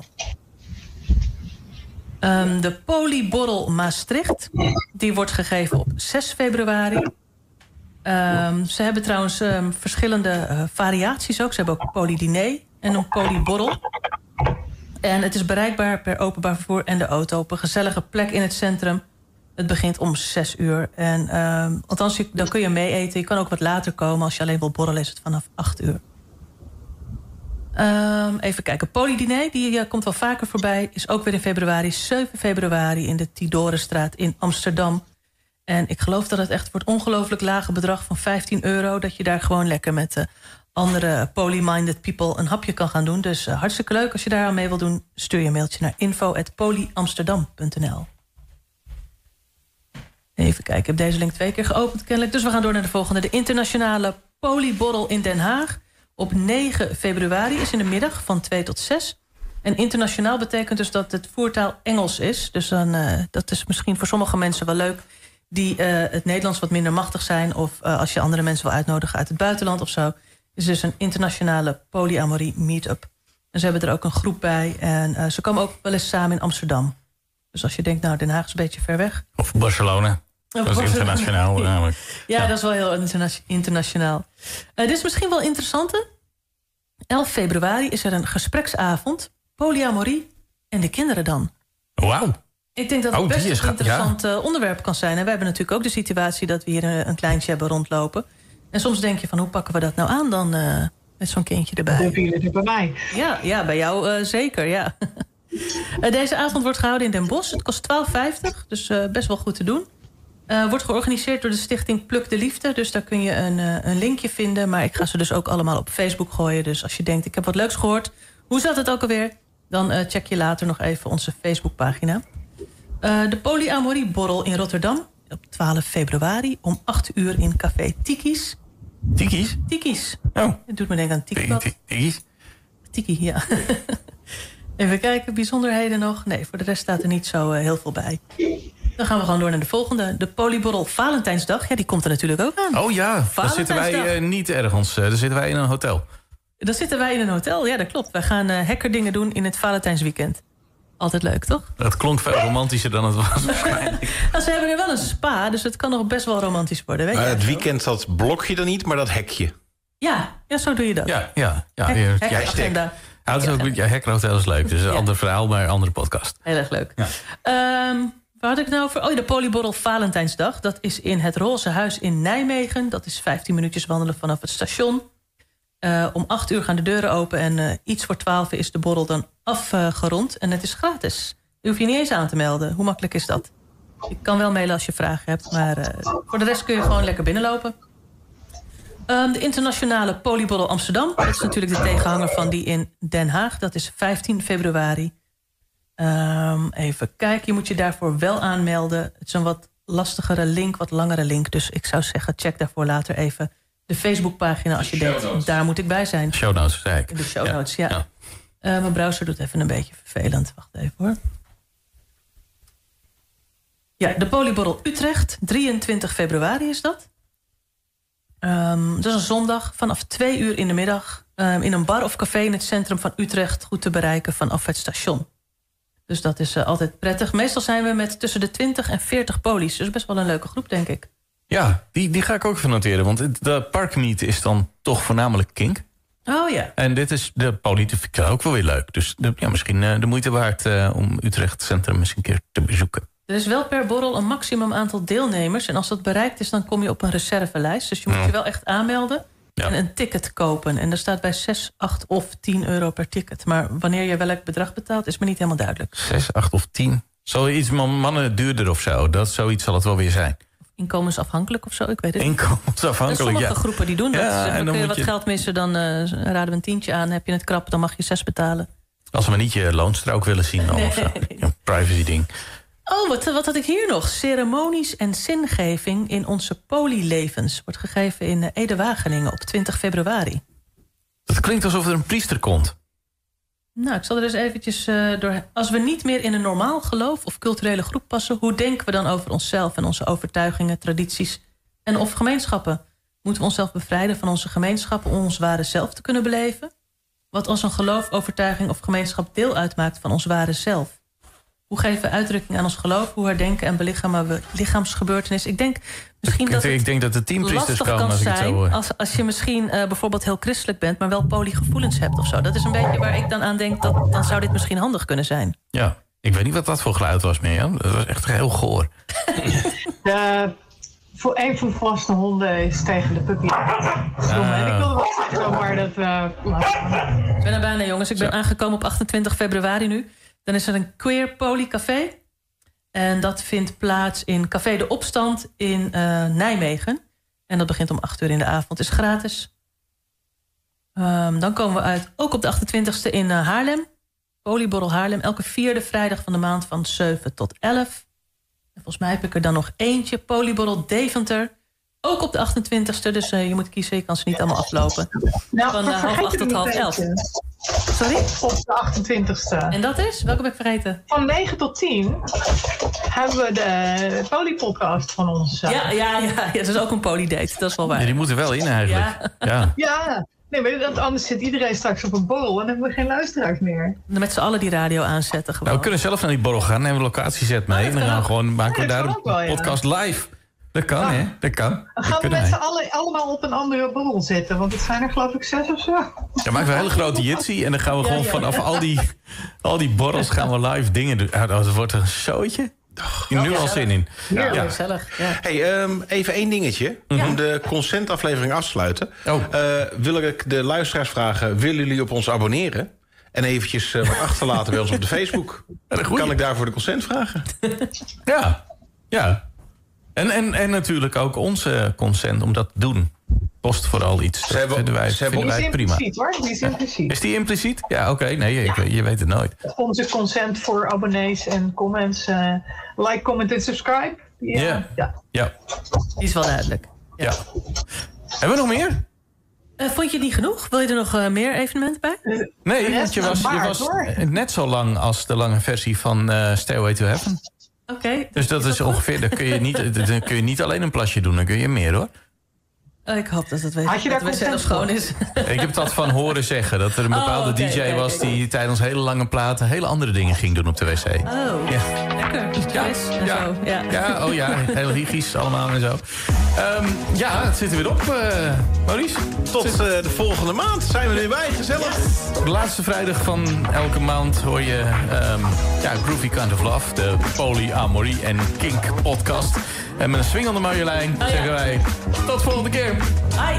De Polyborrel Maastricht, die wordt gegeven op 6 februari. Ze hebben trouwens verschillende variaties ook. Ze hebben ook een polydiner en een polyborrel. En het is bereikbaar per openbaar vervoer en de auto... op een gezellige plek in het centrum. Het begint om 6 uur. En, althans, dan kun je mee eten. Je kan ook wat later komen. Als je alleen wil borrelen is het vanaf 8 uur. Even kijken. Polydiner, die komt wel vaker voorbij. Is ook weer in februari. 7 februari in de Tidorenstraat in Amsterdam. En ik geloof dat het echt voor het ongelooflijk lage bedrag van €15... dat je daar gewoon lekker met andere poly-minded people een hapje kan gaan doen. Dus hartstikke leuk. Als je daar aan mee wil doen, stuur je een mailtje naar info@polyamsterdam.nl. Even kijken, ik heb deze link 2 keer geopend kennelijk. Dus we gaan door naar de volgende. De internationale polieborrel in Den Haag. Op 9 februari is in de middag van 2 tot 6. En internationaal betekent dus dat het voertaal Engels is. Dus dan, dat is misschien voor sommige mensen wel leuk... die het Nederlands wat minder machtig zijn... of als je andere mensen wil uitnodigen uit het buitenland of zo... is dus een internationale polyamorie meetup. En ze hebben er ook een groep bij. En ze komen ook wel eens samen in Amsterdam. Dus als je denkt, nou, Den Haag is een beetje ver weg. Of Barcelona. Dat is internationaal namelijk. Ja, dat is wel heel internationaal. Dit is misschien wel interessant. 11 februari is er een gespreksavond. Polyamorie en de kinderen dan. Wauw. Ik denk dat het best een interessant onderwerp kan zijn. En wij hebben natuurlijk ook de situatie dat we hier een kleintje hebben rondlopen. En soms denk je van, hoe pakken we dat nou aan dan met zo'n kindje erbij? Dat hebben jullie er bij mij. Ja, bij jou zeker, ja. Deze avond wordt gehouden in Den Bosch. Het kost €12,50, dus best wel goed te doen. Wordt georganiseerd door de stichting Pluk de Liefde. Dus daar kun je een linkje vinden. Maar ik ga ze dus ook allemaal op Facebook gooien. Dus als je denkt, ik heb wat leuks gehoord. Hoe zat het ook alweer? Dan check je later nog even onze Facebookpagina. De polyamorieborrel in Rotterdam. Op 12 februari om 8 uur in café Tiki's. Tiki's? Tiki's. Oh. Het doet me denken aan Tikibad. Tiki's? Tiki, ja. Even kijken, bijzonderheden nog. Nee, voor de rest staat er niet zo heel veel bij. Dan gaan we gewoon door naar de volgende. De Polyborrel Valentijnsdag. Ja, die komt er natuurlijk ook aan. Oh ja, daar zitten wij niet ergens. Daar zitten wij in een hotel. Dan zitten wij in een hotel, ja, dat klopt. Wij gaan hackerdingen doen in het Valentijnsweekend. Altijd leuk, toch? Dat klonk veel romantischer dan het was waarschijnlijk. Ze hebben er wel een spa, dus het kan nog best wel romantisch worden. Weet je het weekend, dat blok je dan niet, maar dat hekje. Ja, zo doe je dat. Ja. Hackeragenda. Ja, dat is ook, hackerhotel is leuk. Dus een ander verhaal, maar een andere podcast. Heel erg leuk. Ja. Waar had ik het nou over? Oh, de Polyborrel Valentijnsdag. Dat is in het Roze Huis in Nijmegen. Dat is 15 minuutjes wandelen vanaf het station. Om 8 uur gaan de deuren open. En iets voor 12 is de borrel dan afgerond. En het is gratis. Je hoeft je niet eens aan te melden. Hoe makkelijk is dat? Ik kan wel mailen als je vragen hebt. Maar voor de rest kun je gewoon lekker binnenlopen. De internationale Polyborrel Amsterdam. Dat is natuurlijk de tegenhanger van die in Den Haag. Dat is 15 februari. Even kijken, je moet je daarvoor wel aanmelden. Het is een wat lastigere link, wat langere link. Dus ik zou zeggen, check daarvoor later even de Facebookpagina als je denkt, daar moet ik bij zijn. Show notes, zei ik. De show notes, ja. Mijn browser doet even een beetje vervelend. Wacht even hoor. Ja, de Polyborrel Utrecht, 23 februari is dat. Dat is een zondag vanaf 2 uur in de middag. In een bar of café in het centrum van Utrecht. Goed te bereiken vanaf het station. Dus dat is altijd prettig. Meestal zijn we met tussen de 20 en 40 polies. Dus best wel een leuke groep, denk ik. Ja, die ga ik ook even noteren. Want de parkmeet is dan toch voornamelijk kink. Oh ja. En dit is de poli, dat vind ik ook wel weer leuk. Dus misschien de moeite waard om Utrecht Centrum eens een keer te bezoeken. Er is wel per borrel een maximum aantal deelnemers. En als dat bereikt is, dan kom je op een reservelijst. Dus je moet je wel echt aanmelden en een ticket kopen. En er staat bij 6, 8 of 10 euro per ticket. Maar wanneer je welk bedrag betaalt, is me niet helemaal duidelijk. 6, 8 of 10? Zal iets mannen duurder of zo? Zoiets zal het wel weer zijn. Inkomensafhankelijk of zo, ik weet het niet. Inkomensafhankelijk, sommige groepen die doen dat. Ja, en dan kun je wat geld missen, dan raden we een tientje aan. Heb je het krap, dan mag je 6 betalen. Als we niet je loonstrook willen zien of zo. Een privacy ding. Oh, wat had ik hier nog? Ceremonies en zingeving in onze polylevens. Wordt gegeven in Ede-Wageningen op 20 februari. Dat klinkt alsof er een priester komt. Nou, ik zal er eens eventjes door... Als we niet meer in een normaal geloof of culturele groep passen... hoe denken we dan over onszelf en onze overtuigingen, tradities en of gemeenschappen? Moeten we onszelf bevrijden van onze gemeenschappen... om ons ware zelf te kunnen beleven? Wat als een geloof, overtuiging of gemeenschap deel uitmaakt van ons ware zelf? Hoe geven we uitdrukking aan ons geloof? Hoe herdenken en belichamen we lichaamsgebeurtenissen? Ik denk misschien ik denk dat de teampriesters komen als ik het zo hoor. Als je misschien bijvoorbeeld heel christelijk bent... maar wel polygevoelens hebt of zo. Dat is een beetje waar ik dan aan denk... dan zou dit misschien handig kunnen zijn. Ja, ik weet niet wat dat voor geluid was, Mirjam. Dat was echt heel goor. Voor een van de volwassen honden is tegen de puppy. En ik wilde wel zeggen, maar dat... Ik ben er bijna, jongens. Ik ben aangekomen op 28 februari nu. Dan is er een queer polycafé. En dat vindt plaats in Café de Opstand in Nijmegen. En dat begint om 8 uur in de avond. Is gratis. Dan komen we uit, ook op de 28e in Haarlem. Polyborrel Haarlem. Elke 4e vrijdag van de maand van 7 tot 11. Volgens mij heb ik er dan nog eentje. Polyborrel Deventer. Ook op de 28e. Dus je moet kiezen. Je kan ze niet allemaal aflopen. Nou, Van 7:30 tot 10:30. Sorry? Op de 28e. En dat is? Welke heb ik vergeten? Van 9 tot 10 hebben we de Polypodcast van ons. Ja, dat is ook een polydate. Dat is wel waar. Ja, die moeten wel in eigenlijk. Ja. Nee, maar anders zit iedereen straks op een borrel en dan hebben we geen luisteraars meer. Met z'n allen die radio aanzetten gewoon. Nou, we kunnen zelf naar die borrel gaan, nemen we locatiezet mee. En dan gaan we gewoon, maken we daar een podcast live. Dat kan, hè? Dat kan. Dan gaan we met z'n allen allemaal op een andere borrel zitten. Want het zijn er geloof ik 6 of zo. Ja, maken we een hele grote jitsie. En dan gaan we gewoon vanaf al die borrels gaan we live dingen doen. Dat wordt een showtje. Nu al zin in. Ja, gezellig. Ja. Hey, even één dingetje. Om de consentaflevering af te sluiten. Wil ik de luisteraars vragen, willen jullie op ons abonneren? En eventjes wat achterlaten bij ons op de Facebook. Kan ik daarvoor de consent vragen? Ja. En natuurlijk ook onze consent om dat te doen. Kost vooral iets. Dat vinden wij prima. Die is impliciet. Is die impliciet? Ja, oké. Nee, je weet het nooit. Onze consent voor abonnees en comments. Like, comment en subscribe. Ja. Die is wel duidelijk. Ja. Hebben we nog meer? Vond je niet genoeg? Wil je er nog meer evenementen bij? Nee, want je was net zo lang als de lange versie van Stairway to Heaven. Oké. Dus dat is ongeveer, dan kun je niet alleen een plasje doen, dan kun je meer hoor. Ik hoop dat het Had je daar wc schoon is. Ik heb dat van horen zeggen, dat er een bepaalde DJ was die tijdens hele lange platen hele andere dingen ging doen op de wc. Oh, lekker. Heel hygiënisch allemaal en zo. Het zit er weer op, Maurice. Tot de volgende maand zijn we er weer bij, gezellig. De laatste vrijdag van elke maand hoor je Groovy Kind of Love, de Polyamorie en Kink podcast. En met een swingende Marjolein zeggen wij tot volgende keer. Hi.